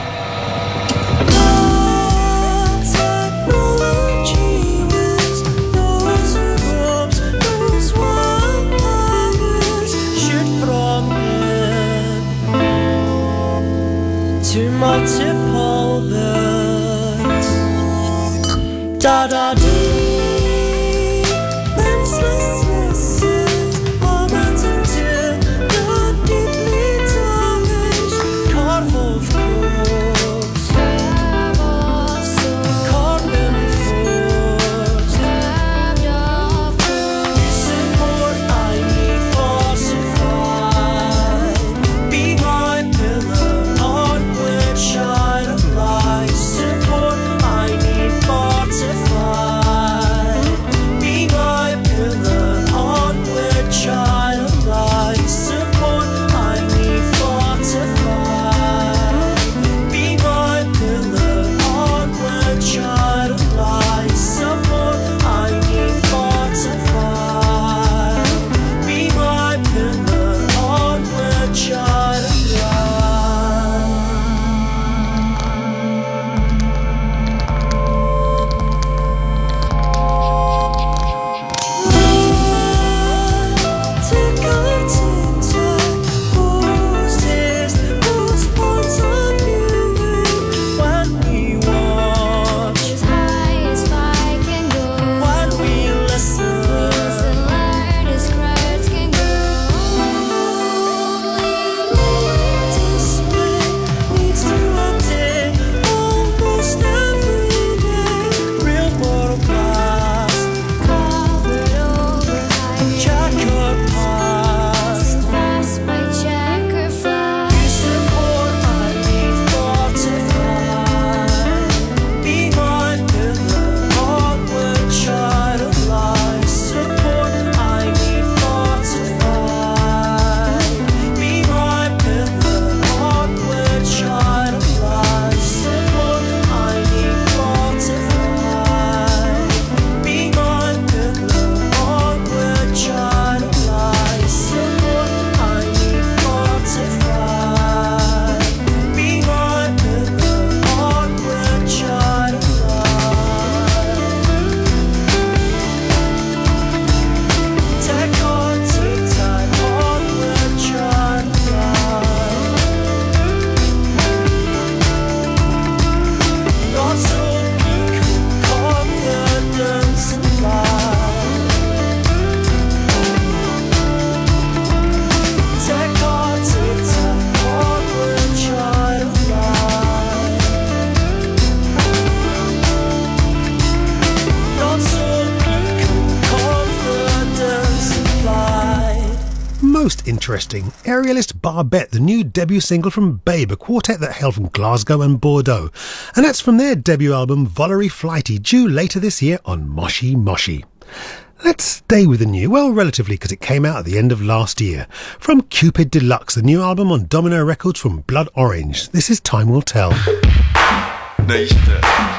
To multiple birds, da da dee, senseless listen, all runs into the deeply damaged carve of course, carbon force, support I need for survive, be my pillar on which I lie, support I need fortified. most interesting, Aerialist Barbette, the new debut single from Babe, a quartet that hail from Glasgow and Bordeaux. And that's from their debut album Volary Flighty, due later this year on Moshi Moshi. Let's stay with the new, well, relatively, because it came out at the end of last year. From Cupid Deluxe, the new album on Domino Records from Blood Orange. This is Time Will Tell. Nee, is het... Uh...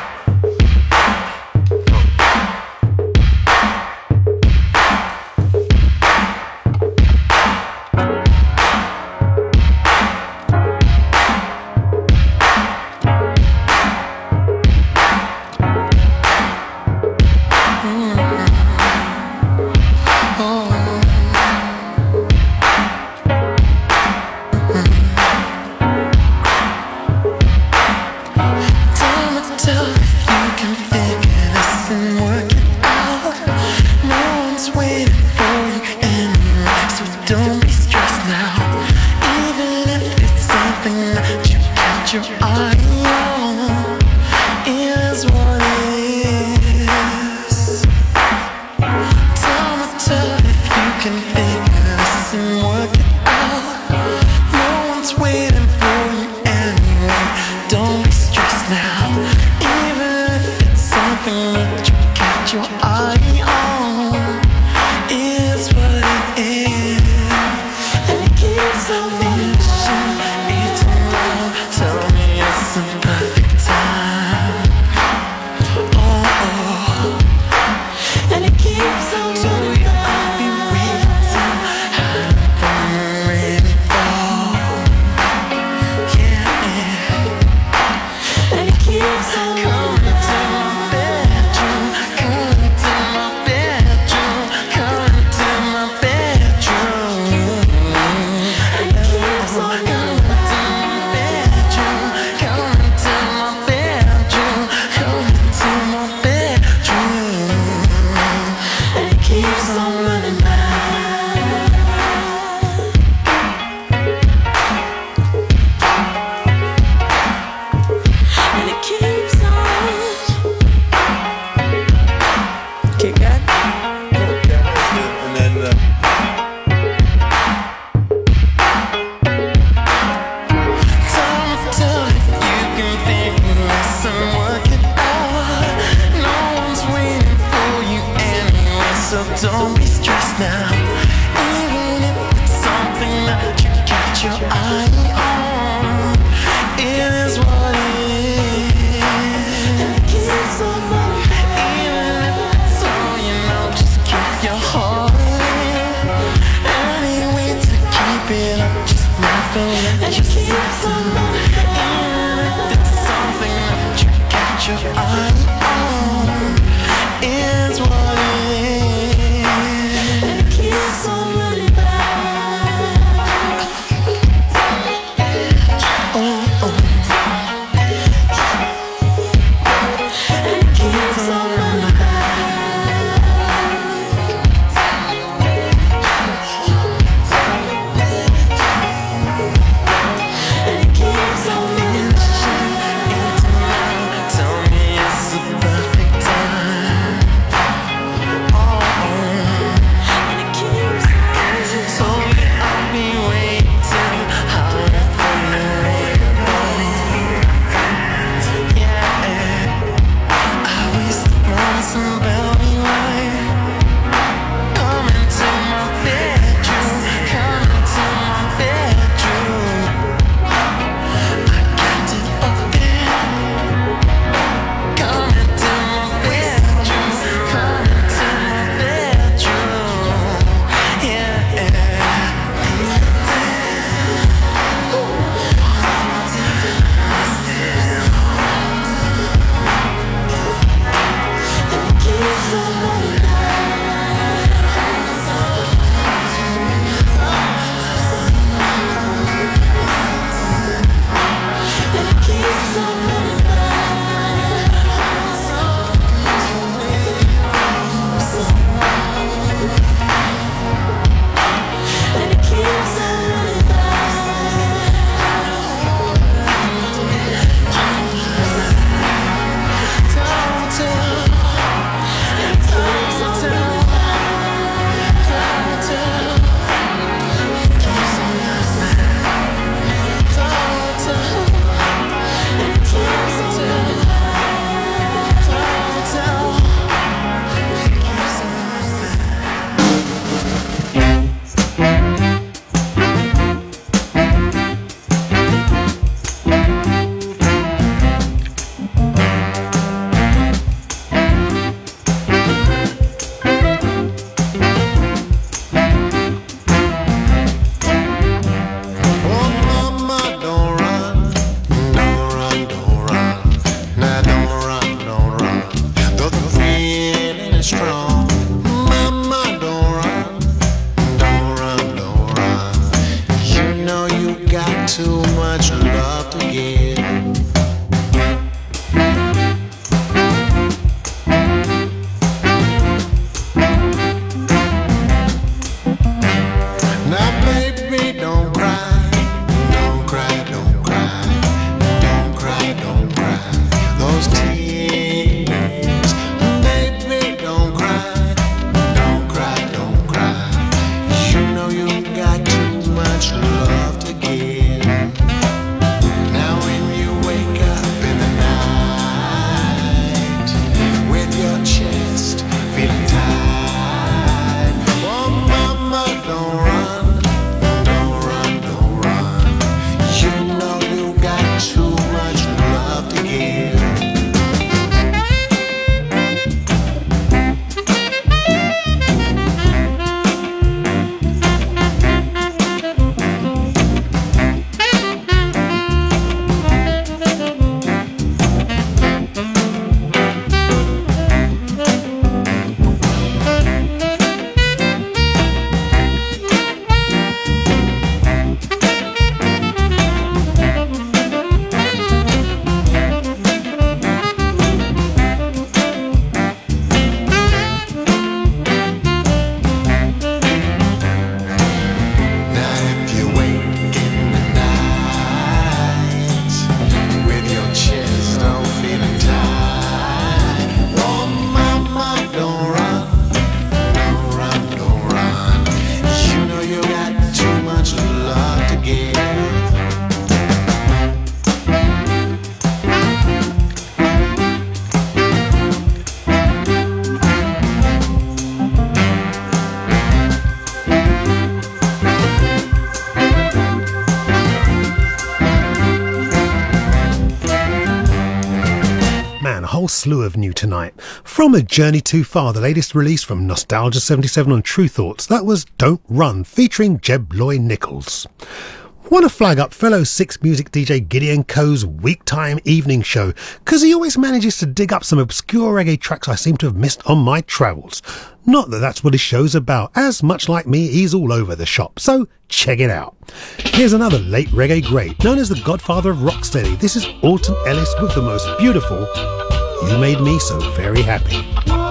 whole slew of new tonight. From A Journey Too Far, the latest release from Nostalgia seventy-seven on True Thoughts, that was Don't Run, featuring Jeb Loy Nichols. Want to flag up fellow Six Music D J Gideon Coe's Week Time Evening Show, because he always manages to dig up some obscure reggae tracks I seem to have missed on my travels. Not that that's what his show's about, as much like me, he's all over the shop, so check it out. Here's another late reggae great, known as the godfather of rocksteady. This is Alton Ellis with the most beautiful You Made Me So Very Happy.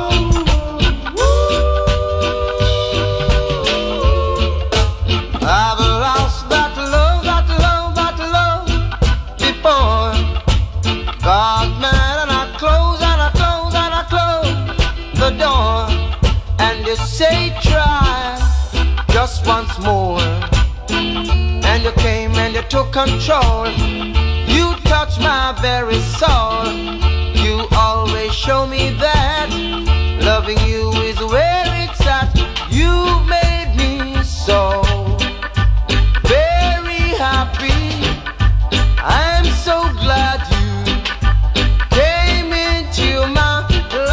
I've lost that love, that love, that love before. Got mad and I close and I close and I close the door. And you say try just once more. And you came and you took control. You touched my very soul. You always show me that loving you is where it's at. You made me so very happy. I'm so glad you came into my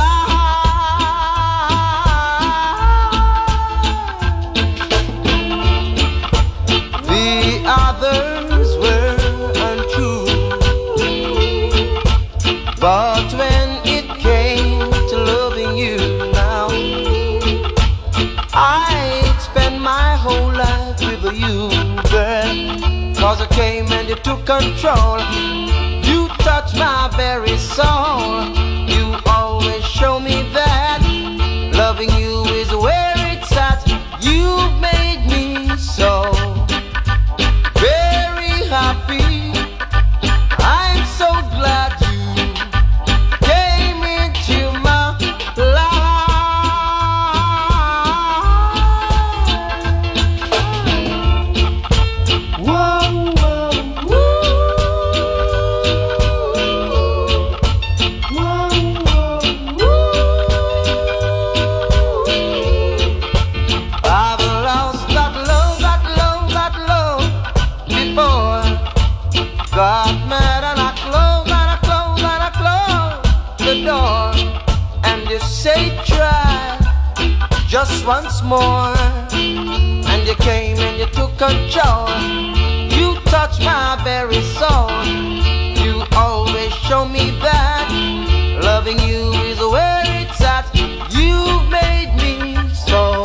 life. The others were untrue, but when it came to loving you now, I'd spend my whole life with you, girl. Cause I came and you took control. You touched my very soul. You always show me that loving you is where it's at. You made me so very happy. I'm so glad you came into my life. Whoa, whoa, woo. Whoa, whoa, woo. I've lost that love, that love, that love before. Got mad and I close and I close and I close the door. And you say try just once more. And you came and you took control. You touched my very soul. You always show me that loving you is where it's at. You made me so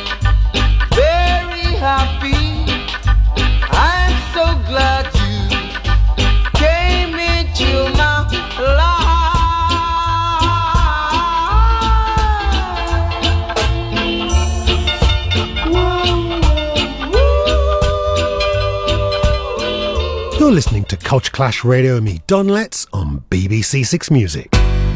very happy. I'm so glad you came into my life. You're listening to Culture Clash Radio with me, Don Letts, on B B C Six Music.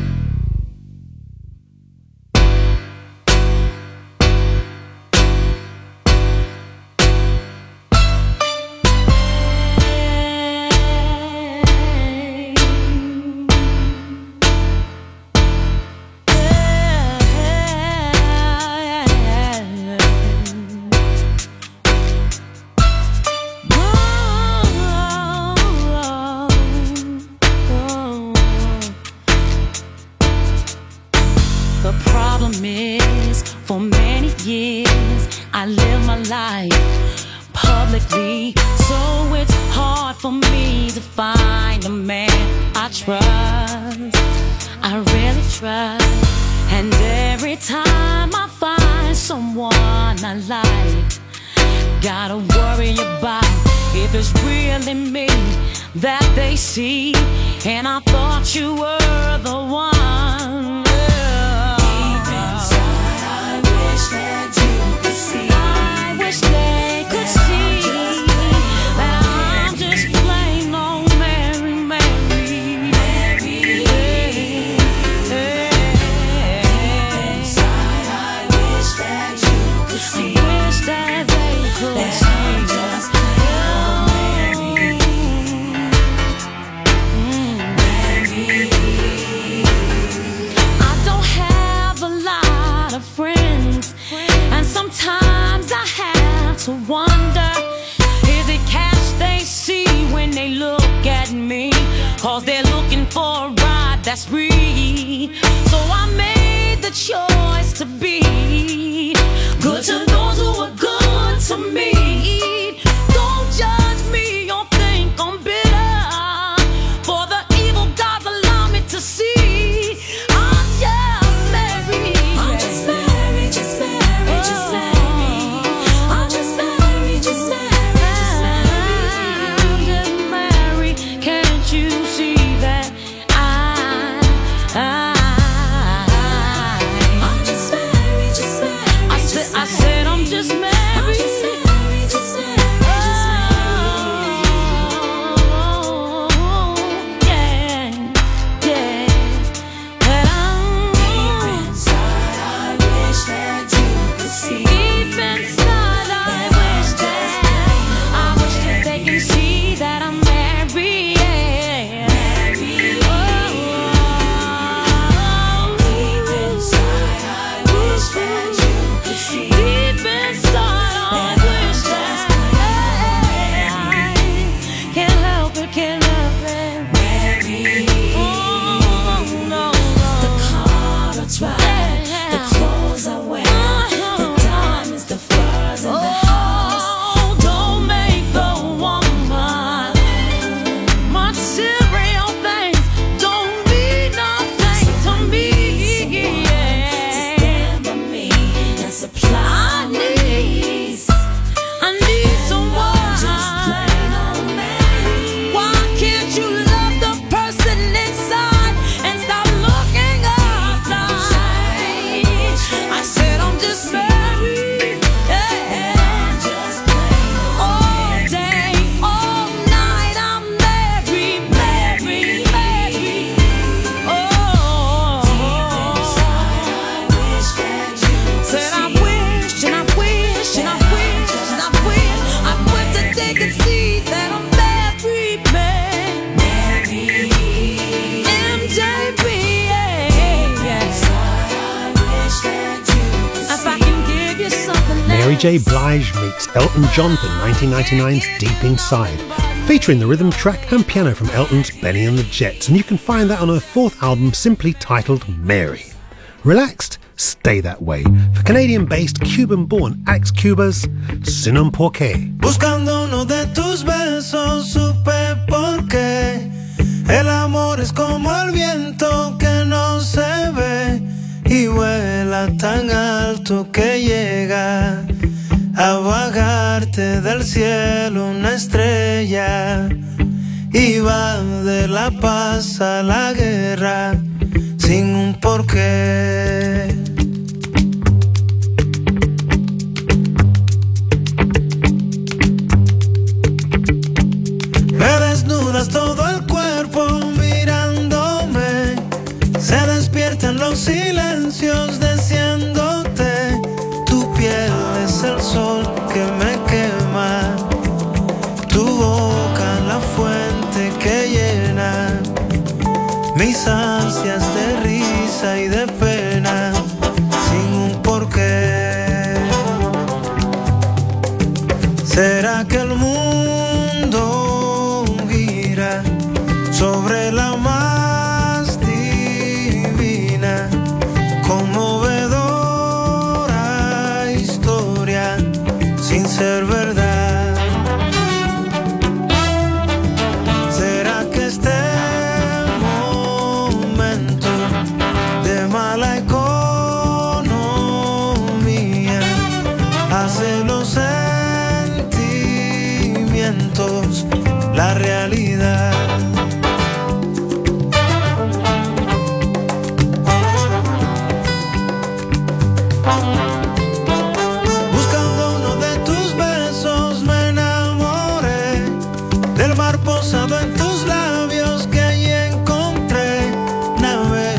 The problem is, for many years, I live my life publicly, so it's hard for me to find a man I trust. I really trust, and every time I find someone I like, gotta worry about if it's really me that they see, and I thought you were the one. That you could see. I wish they could see that I'm just plain old Mary, Mary, Mary. Inside, I wish that you could see. I wish that they could that see. I'm just plain old Mary, Mary. I don't have a lot of friends. Sometimes I have that's free. So I made the choice to be good to those who are good to me. Don't judge me or think I'm bitter, for the evil gods allow me to see. I'm just Mary. I'm just Mary, just Mary, just Mary. I'm just Mary, just Mary, just Mary. I'm just Mary. Can't you see that I, I I'm just Mary, just Mary. I said, I said I'm just Mary. I'm just Mary, just Mary, just Mary. Oh, yeah, yeah. But I'm deep inside, I wish that you could see. Deep inside, I wish that I wish that they can see that I'm Mary. Yeah. Mary. Oh, deep inside, I wish that you could see. Deep inside, I wish that I can't help it, can't help it. Mary. Oh, no, no. The car I drive, the clothes I wear, the diamonds, the furs, and the house. Oh, don't make the woman material things. Don't mean nothing to me. Yeah. Stand by me and supply I need, I need someone. Just plain old Mary. Why can't you love the person inside and stop looking outside? I said I'm just Mary. Yeah. Just all day, all night, I'm Mary, Mary, Mary. Oh, said I wish and I wish and I wish and I wish I wish that they could see that I'm Mary, Mary, M J B. If I can give you something Mary J. else. Blige meets Elton John for nineteen ninety-nine's Deep Inside, featuring the rhythm track and piano from Elton's Benny and the Jets, and you can find that on her fourth album simply titled Mary. Relaxed? Stay that way. For Canadian-based, Cuban-born Alex Cuba's Sin un Porqué. Buscando uno de tus besos supe por qué. El amor es como el viento que no se ve y vuela tan alto que llega a bajarte del cielo una estrella y va de la paz a la guerra sin un porqué. Me desnudas todo el cuerpo mirándome, se despiertan los silencios deseándote. Tu piel es el sol que me quema, tu boca la fuente que llena mis ansias de risa y de pena sin un porqué. ¿Será que el mundo gira sobre la más divina, conmovedora historia sin ser verdad? ¿Será que este momento de mala economía hace los sentimientos la realidad? Buscando uno de tus besos me enamoré del mar posado en tus labios que allí encontré. Navegué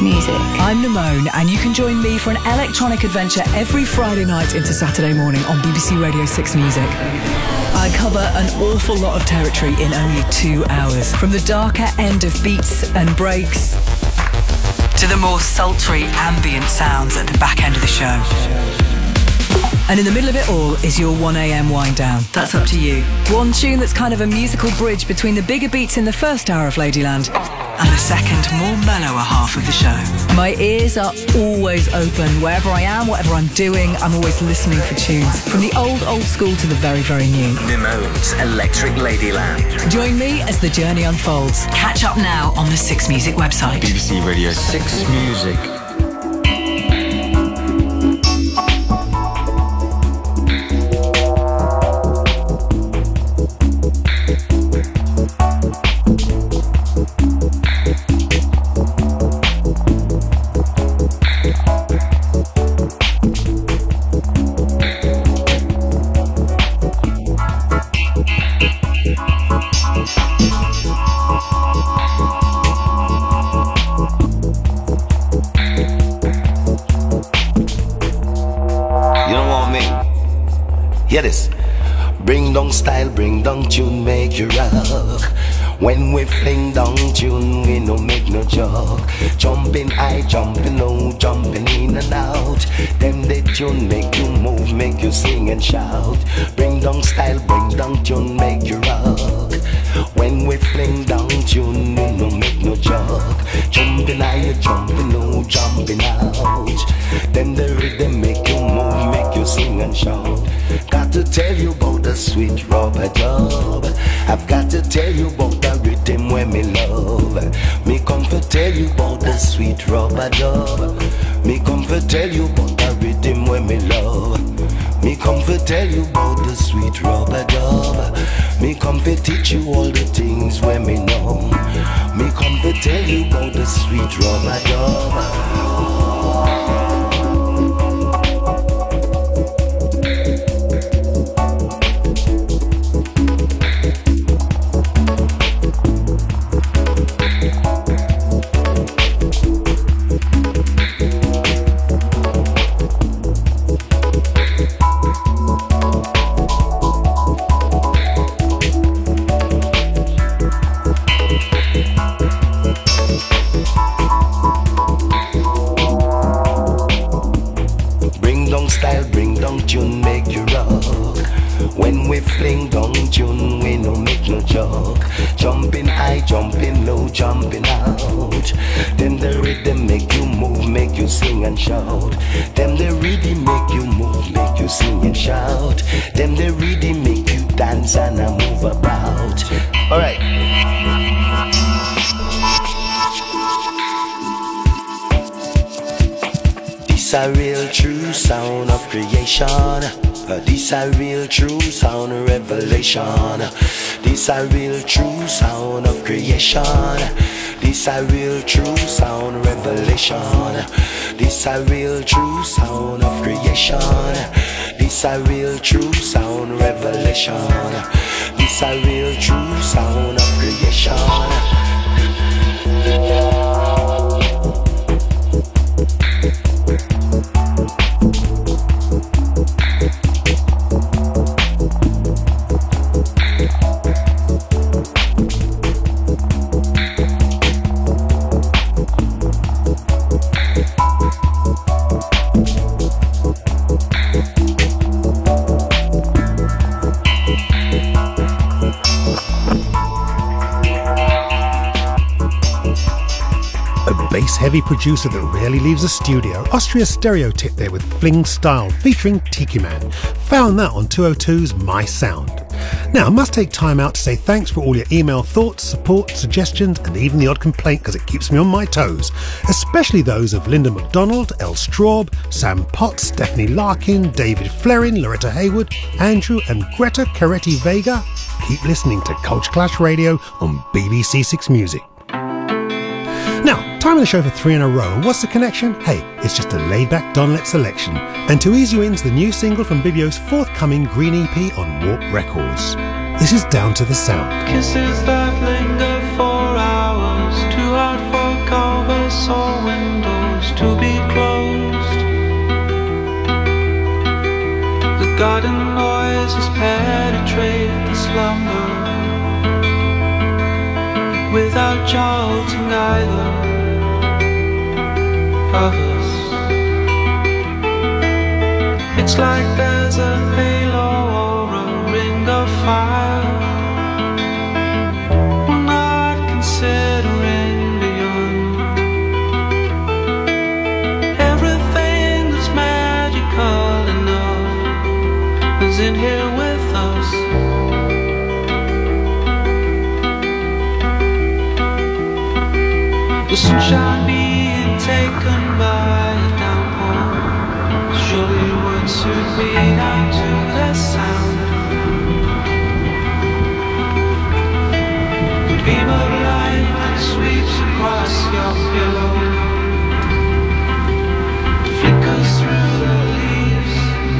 Music. I'm Nimone, and you can join me for an electronic adventure every Friday night into Saturday morning on B B C Radio six Music. I cover an awful lot of territory in only two hours, from the darker end of beats and breaks to the more sultry ambient sounds at the back end of the show. And in the middle of it all is your one a.m. wind down. That's up to you. One tune that's kind of a musical bridge between the bigger beats in the first hour of Ladyland and the second, more mellower half of the show. My ears are always open. Wherever I am, whatever I'm doing, I'm always listening for tunes. From the old, old school to the very, very new. Nimone's Electric Ladyland. Join me as the journey unfolds. Catch up now on the Six Music website. B B C Radio six Music. Hear this. Bring down style, bring down tune, make you rock. When we fling down tune, we no make no joke. Jumping high, jumping low, jumping in and out. Them they tune make you move, make you sing and shout. Bring down style, bring down tune, make you rock. When we fling down tune, we no make no joke. Jumping high, jumping low, jumping out. Them the rhythm make you move, make you sing and shout. Got to tell you about the sweet rubber dub. I've got to tell you about the rhythm where me love. Me come to tell you about the sweet rubber dub. Me come to tell you about the rhythm where me love. Me come to tell you about the sweet rubber dub. Me come to teach you all the things where me know. Me come to tell you about the sweet rubber dub. Fling down tune, we no make no joke. Jumping high, jumping low, jumping out. Them the rhythm make you move, make you sing and shout. Them the rhythm make you move, make you sing and shout. Them the rhythm make you dance and a move about. Alright. This a real true sound of creation. Uh, this a real true sound of revelation. This a real true sound of creation. This a real true sound of revelation. This a real true sound of creation. This a real true sound of revelation. This a real true sound of creation. Bass-heavy producer that rarely leaves a studio, Austria Stereotip there with Fling Style featuring Tiki Man. Found that on two oh two's My Sound. Now, I must take time out to say thanks for all your email thoughts, support, suggestions, and even the odd complaint because it keeps me on my toes. Especially those of Linda McDonald, Elle Straub, Sam Potts, Stephanie Larkin, David Flerin, Loretta Haywood, Andrew and Greta Caretti Vega. Keep listening to Culture Clash Radio on B B C Six Music. Now, time of the show for three in a row. What's the connection? Hey, it's just a laid-back Donlet selection. And to ease you in's the new single from Bibio's forthcoming Green E P on Warp Records. This is Down to the Sound. Kisses that linger for hours, too hard for converse or window. Garden noises penetrate the slumber without jolting either of us. It's like there's a halo or a ring of fire. We're not considering beyond everything that's magical enough is in here with us. The sunshine being taken by a downpour surely would suit me down to the sound. The beam of light that sweeps across your pillow flickers through the leaves.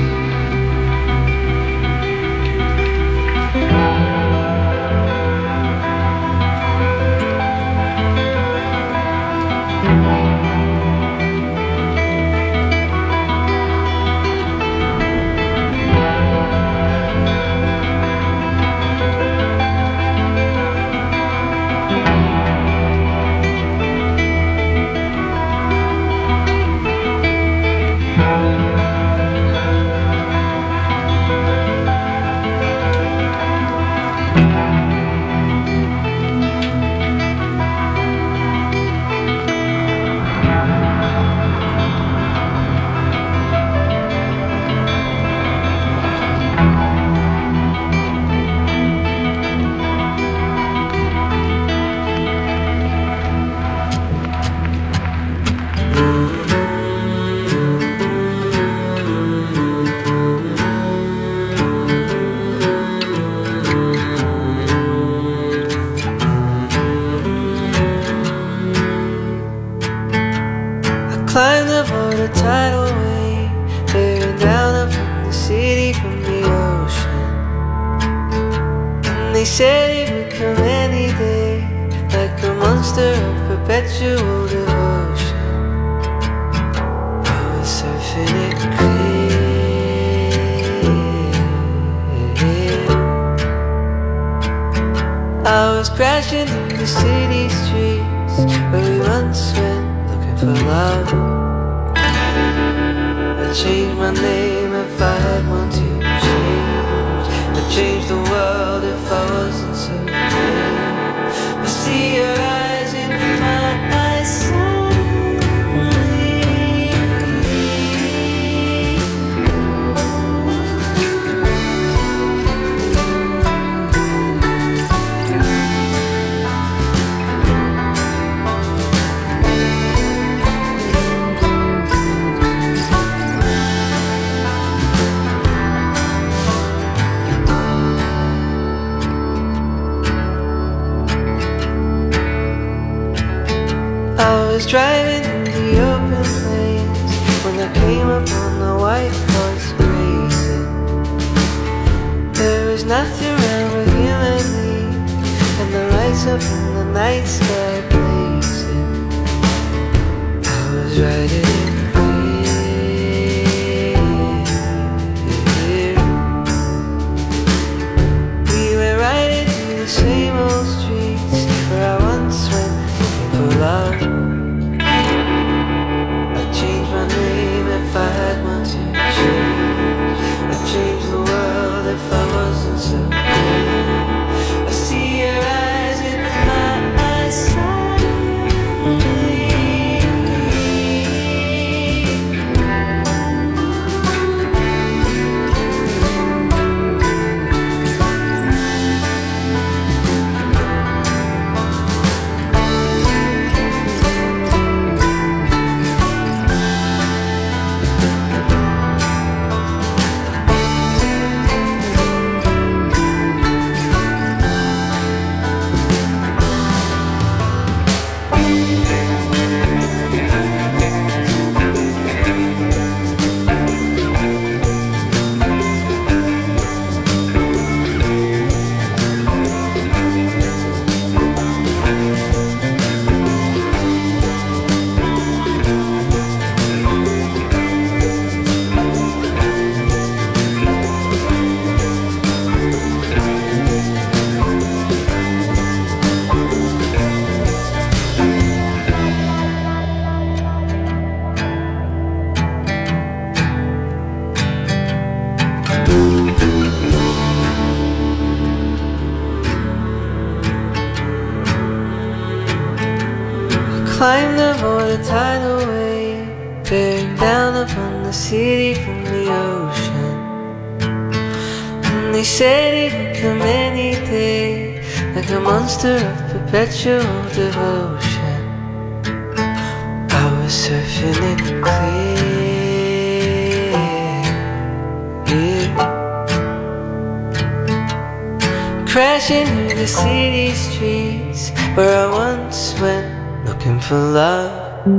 Climbed aboard a tidal wave, bearing down upon the city from the ocean. And they said it would come any day, like a monster of perpetual devotion. I was surfing it clear. I was crashing through the city streets where we once went for love. I changed my name if I had one to change. I'd change the world if I wasn't so lame. I see your eyes in my eyes I was driving in the open plains when I came upon the white horse grazing. There was nothing around but human leaf, and the lights up in the night sky blazing. I was riding in clear. We were riding through the same old streets where I once went looking for love. If I had one to change, I'd change the world if I wasn't so lame. I see your eyes in my eyes silently. climbed aboard a tidal wave, bearing down upon the city from the ocean. And they said it would come any day, like a monster of perpetual devotion. I was surfing it clear, yeah. Crashing through the city streets where I once went looking for love.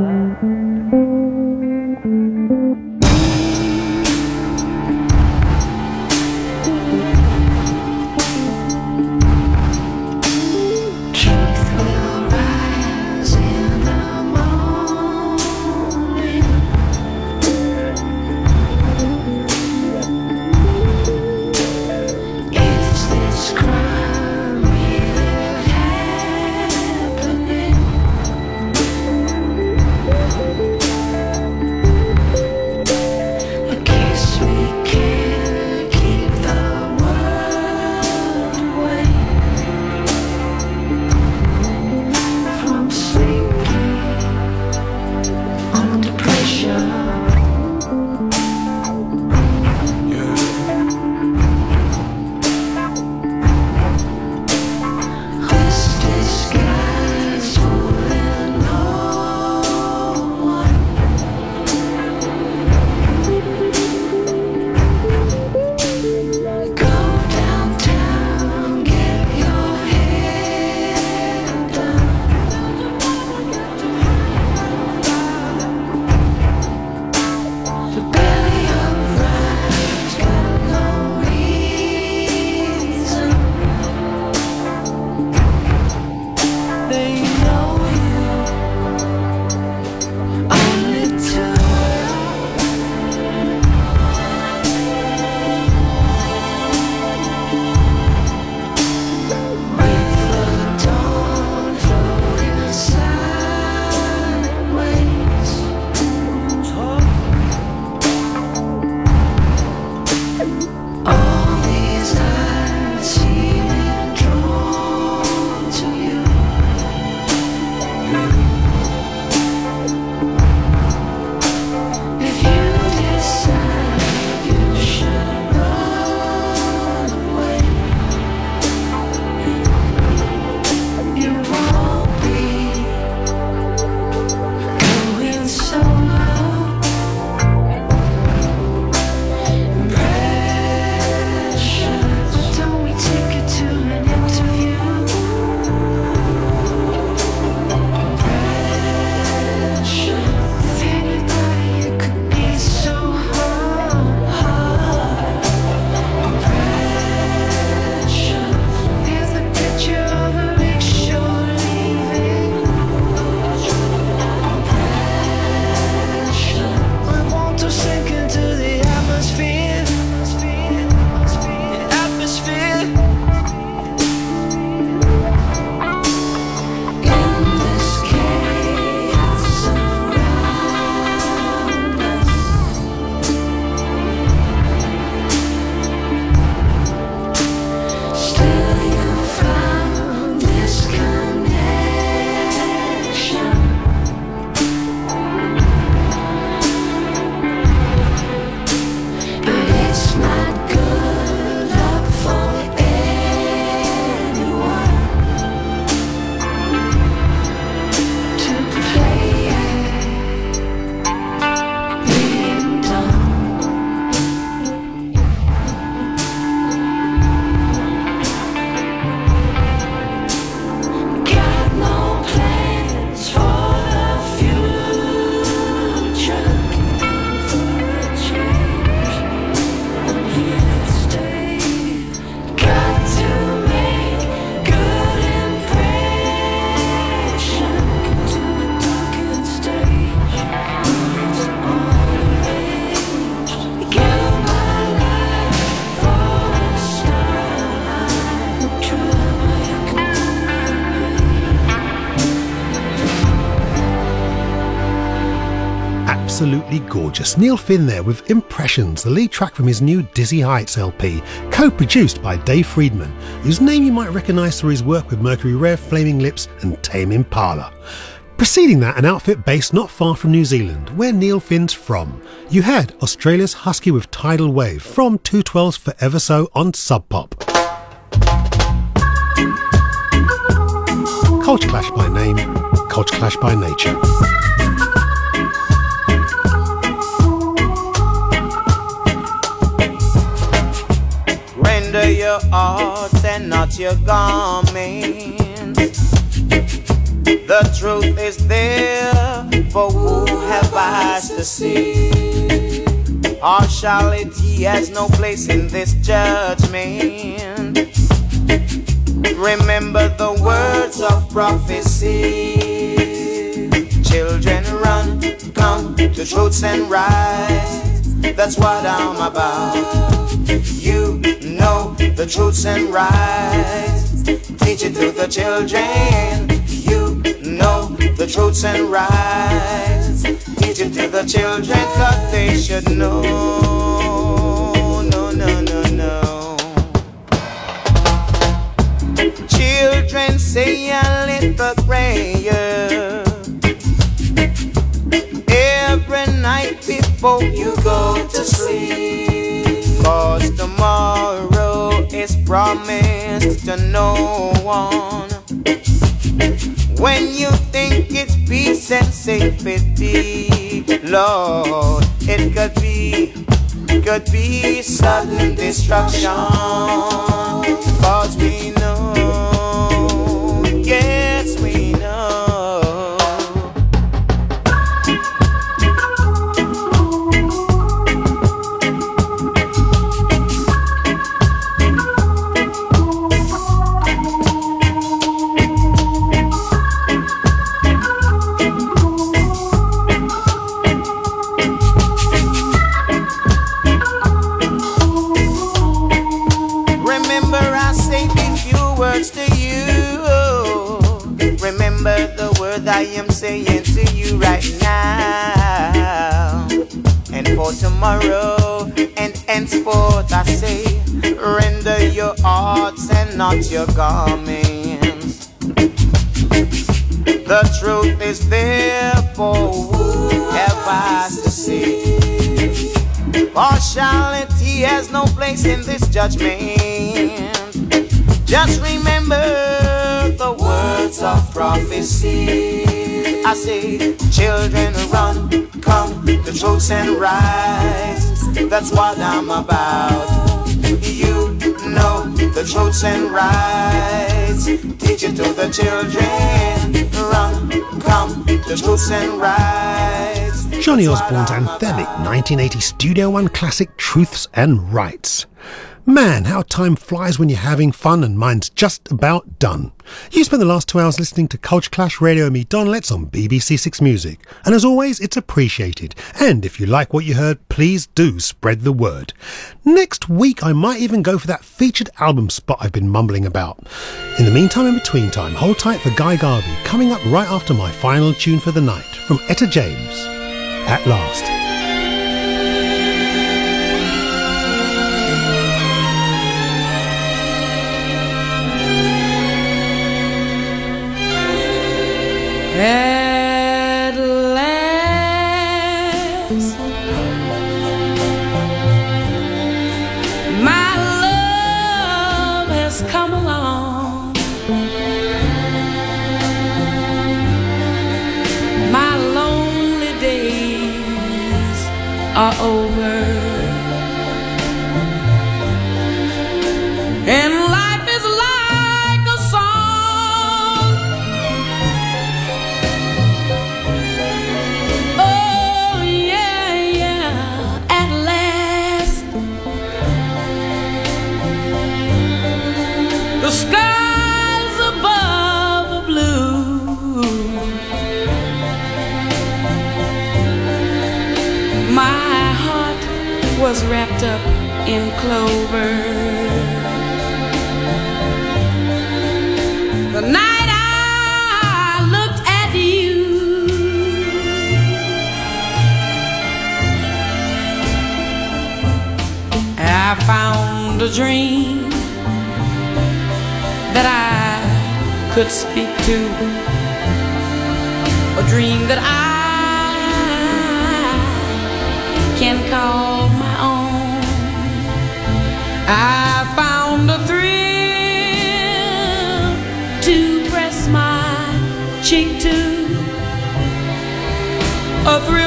Absolutely gorgeous. Neil Finn there with Impressions, the lead track from his new Dizzy Heights L P, co-produced by Dave Friedman, whose name you might recognise through his work with Mercury Rev, Flaming Lips and Tame Impala. Preceding that, an outfit based not far from New Zealand, where Neil Finn's from. You had Australia's Husky with Tidal Wave from two twelve's Forever So on Sub Pop. Culture Clash by name, Culture Clash by nature. Render your arts and not your garments. The truth is there, for who have eyes to see? Partiality has no place in this judgment. Remember the words of prophecy. Children run, come to truths and rights. That's what I'm about. You know the truths and rights. Teach it to the children. You know the truths and rights. Teach it to the children, cause they should know. No, no, no, no. Children, say a little prayer every night before you go to sleep, cause tomorrow is promised to no one. When you think it's peace and safety, Lord, it could be, could be sudden destruction. Cause we know, yes we know. I am saying to you right now, and for tomorrow and henceforth I say, render your hearts and not your garments. The truth is there for who have eyes to see. Partiality has no place in this judgment. Just remember the words of prophecy. I say, children run, come to truths and rights. That's what I'm about. You know the truths and rights. Teach it to the children. Run, come to truths and rights. Johnny Osborne's anthemic nineteen eighty Studio One classic Truths and Rights. Man, how time flies when you're having fun, and mine's just about done. You spent the last two hours listening to Culture Clash Radio and me, Don Letts, on B B C Six Music. And as always, it's appreciated. And if you like what you heard, please do spread the word. Next week, I might even go for that featured album spot I've been mumbling about. In the meantime and between time, hold tight for Guy Garvey, coming up right after my final tune for the night, from Etta James, At Last. At last, my love has come along. My lonely days are over, and life is like a song. Oh yeah, yeah, at last the skies above are blue. My heart was wrapped up in clover. The night I looked at you, I found a dream that I could speak to. dream that I can call my own. I found a thrill to press my cheek to, a thrill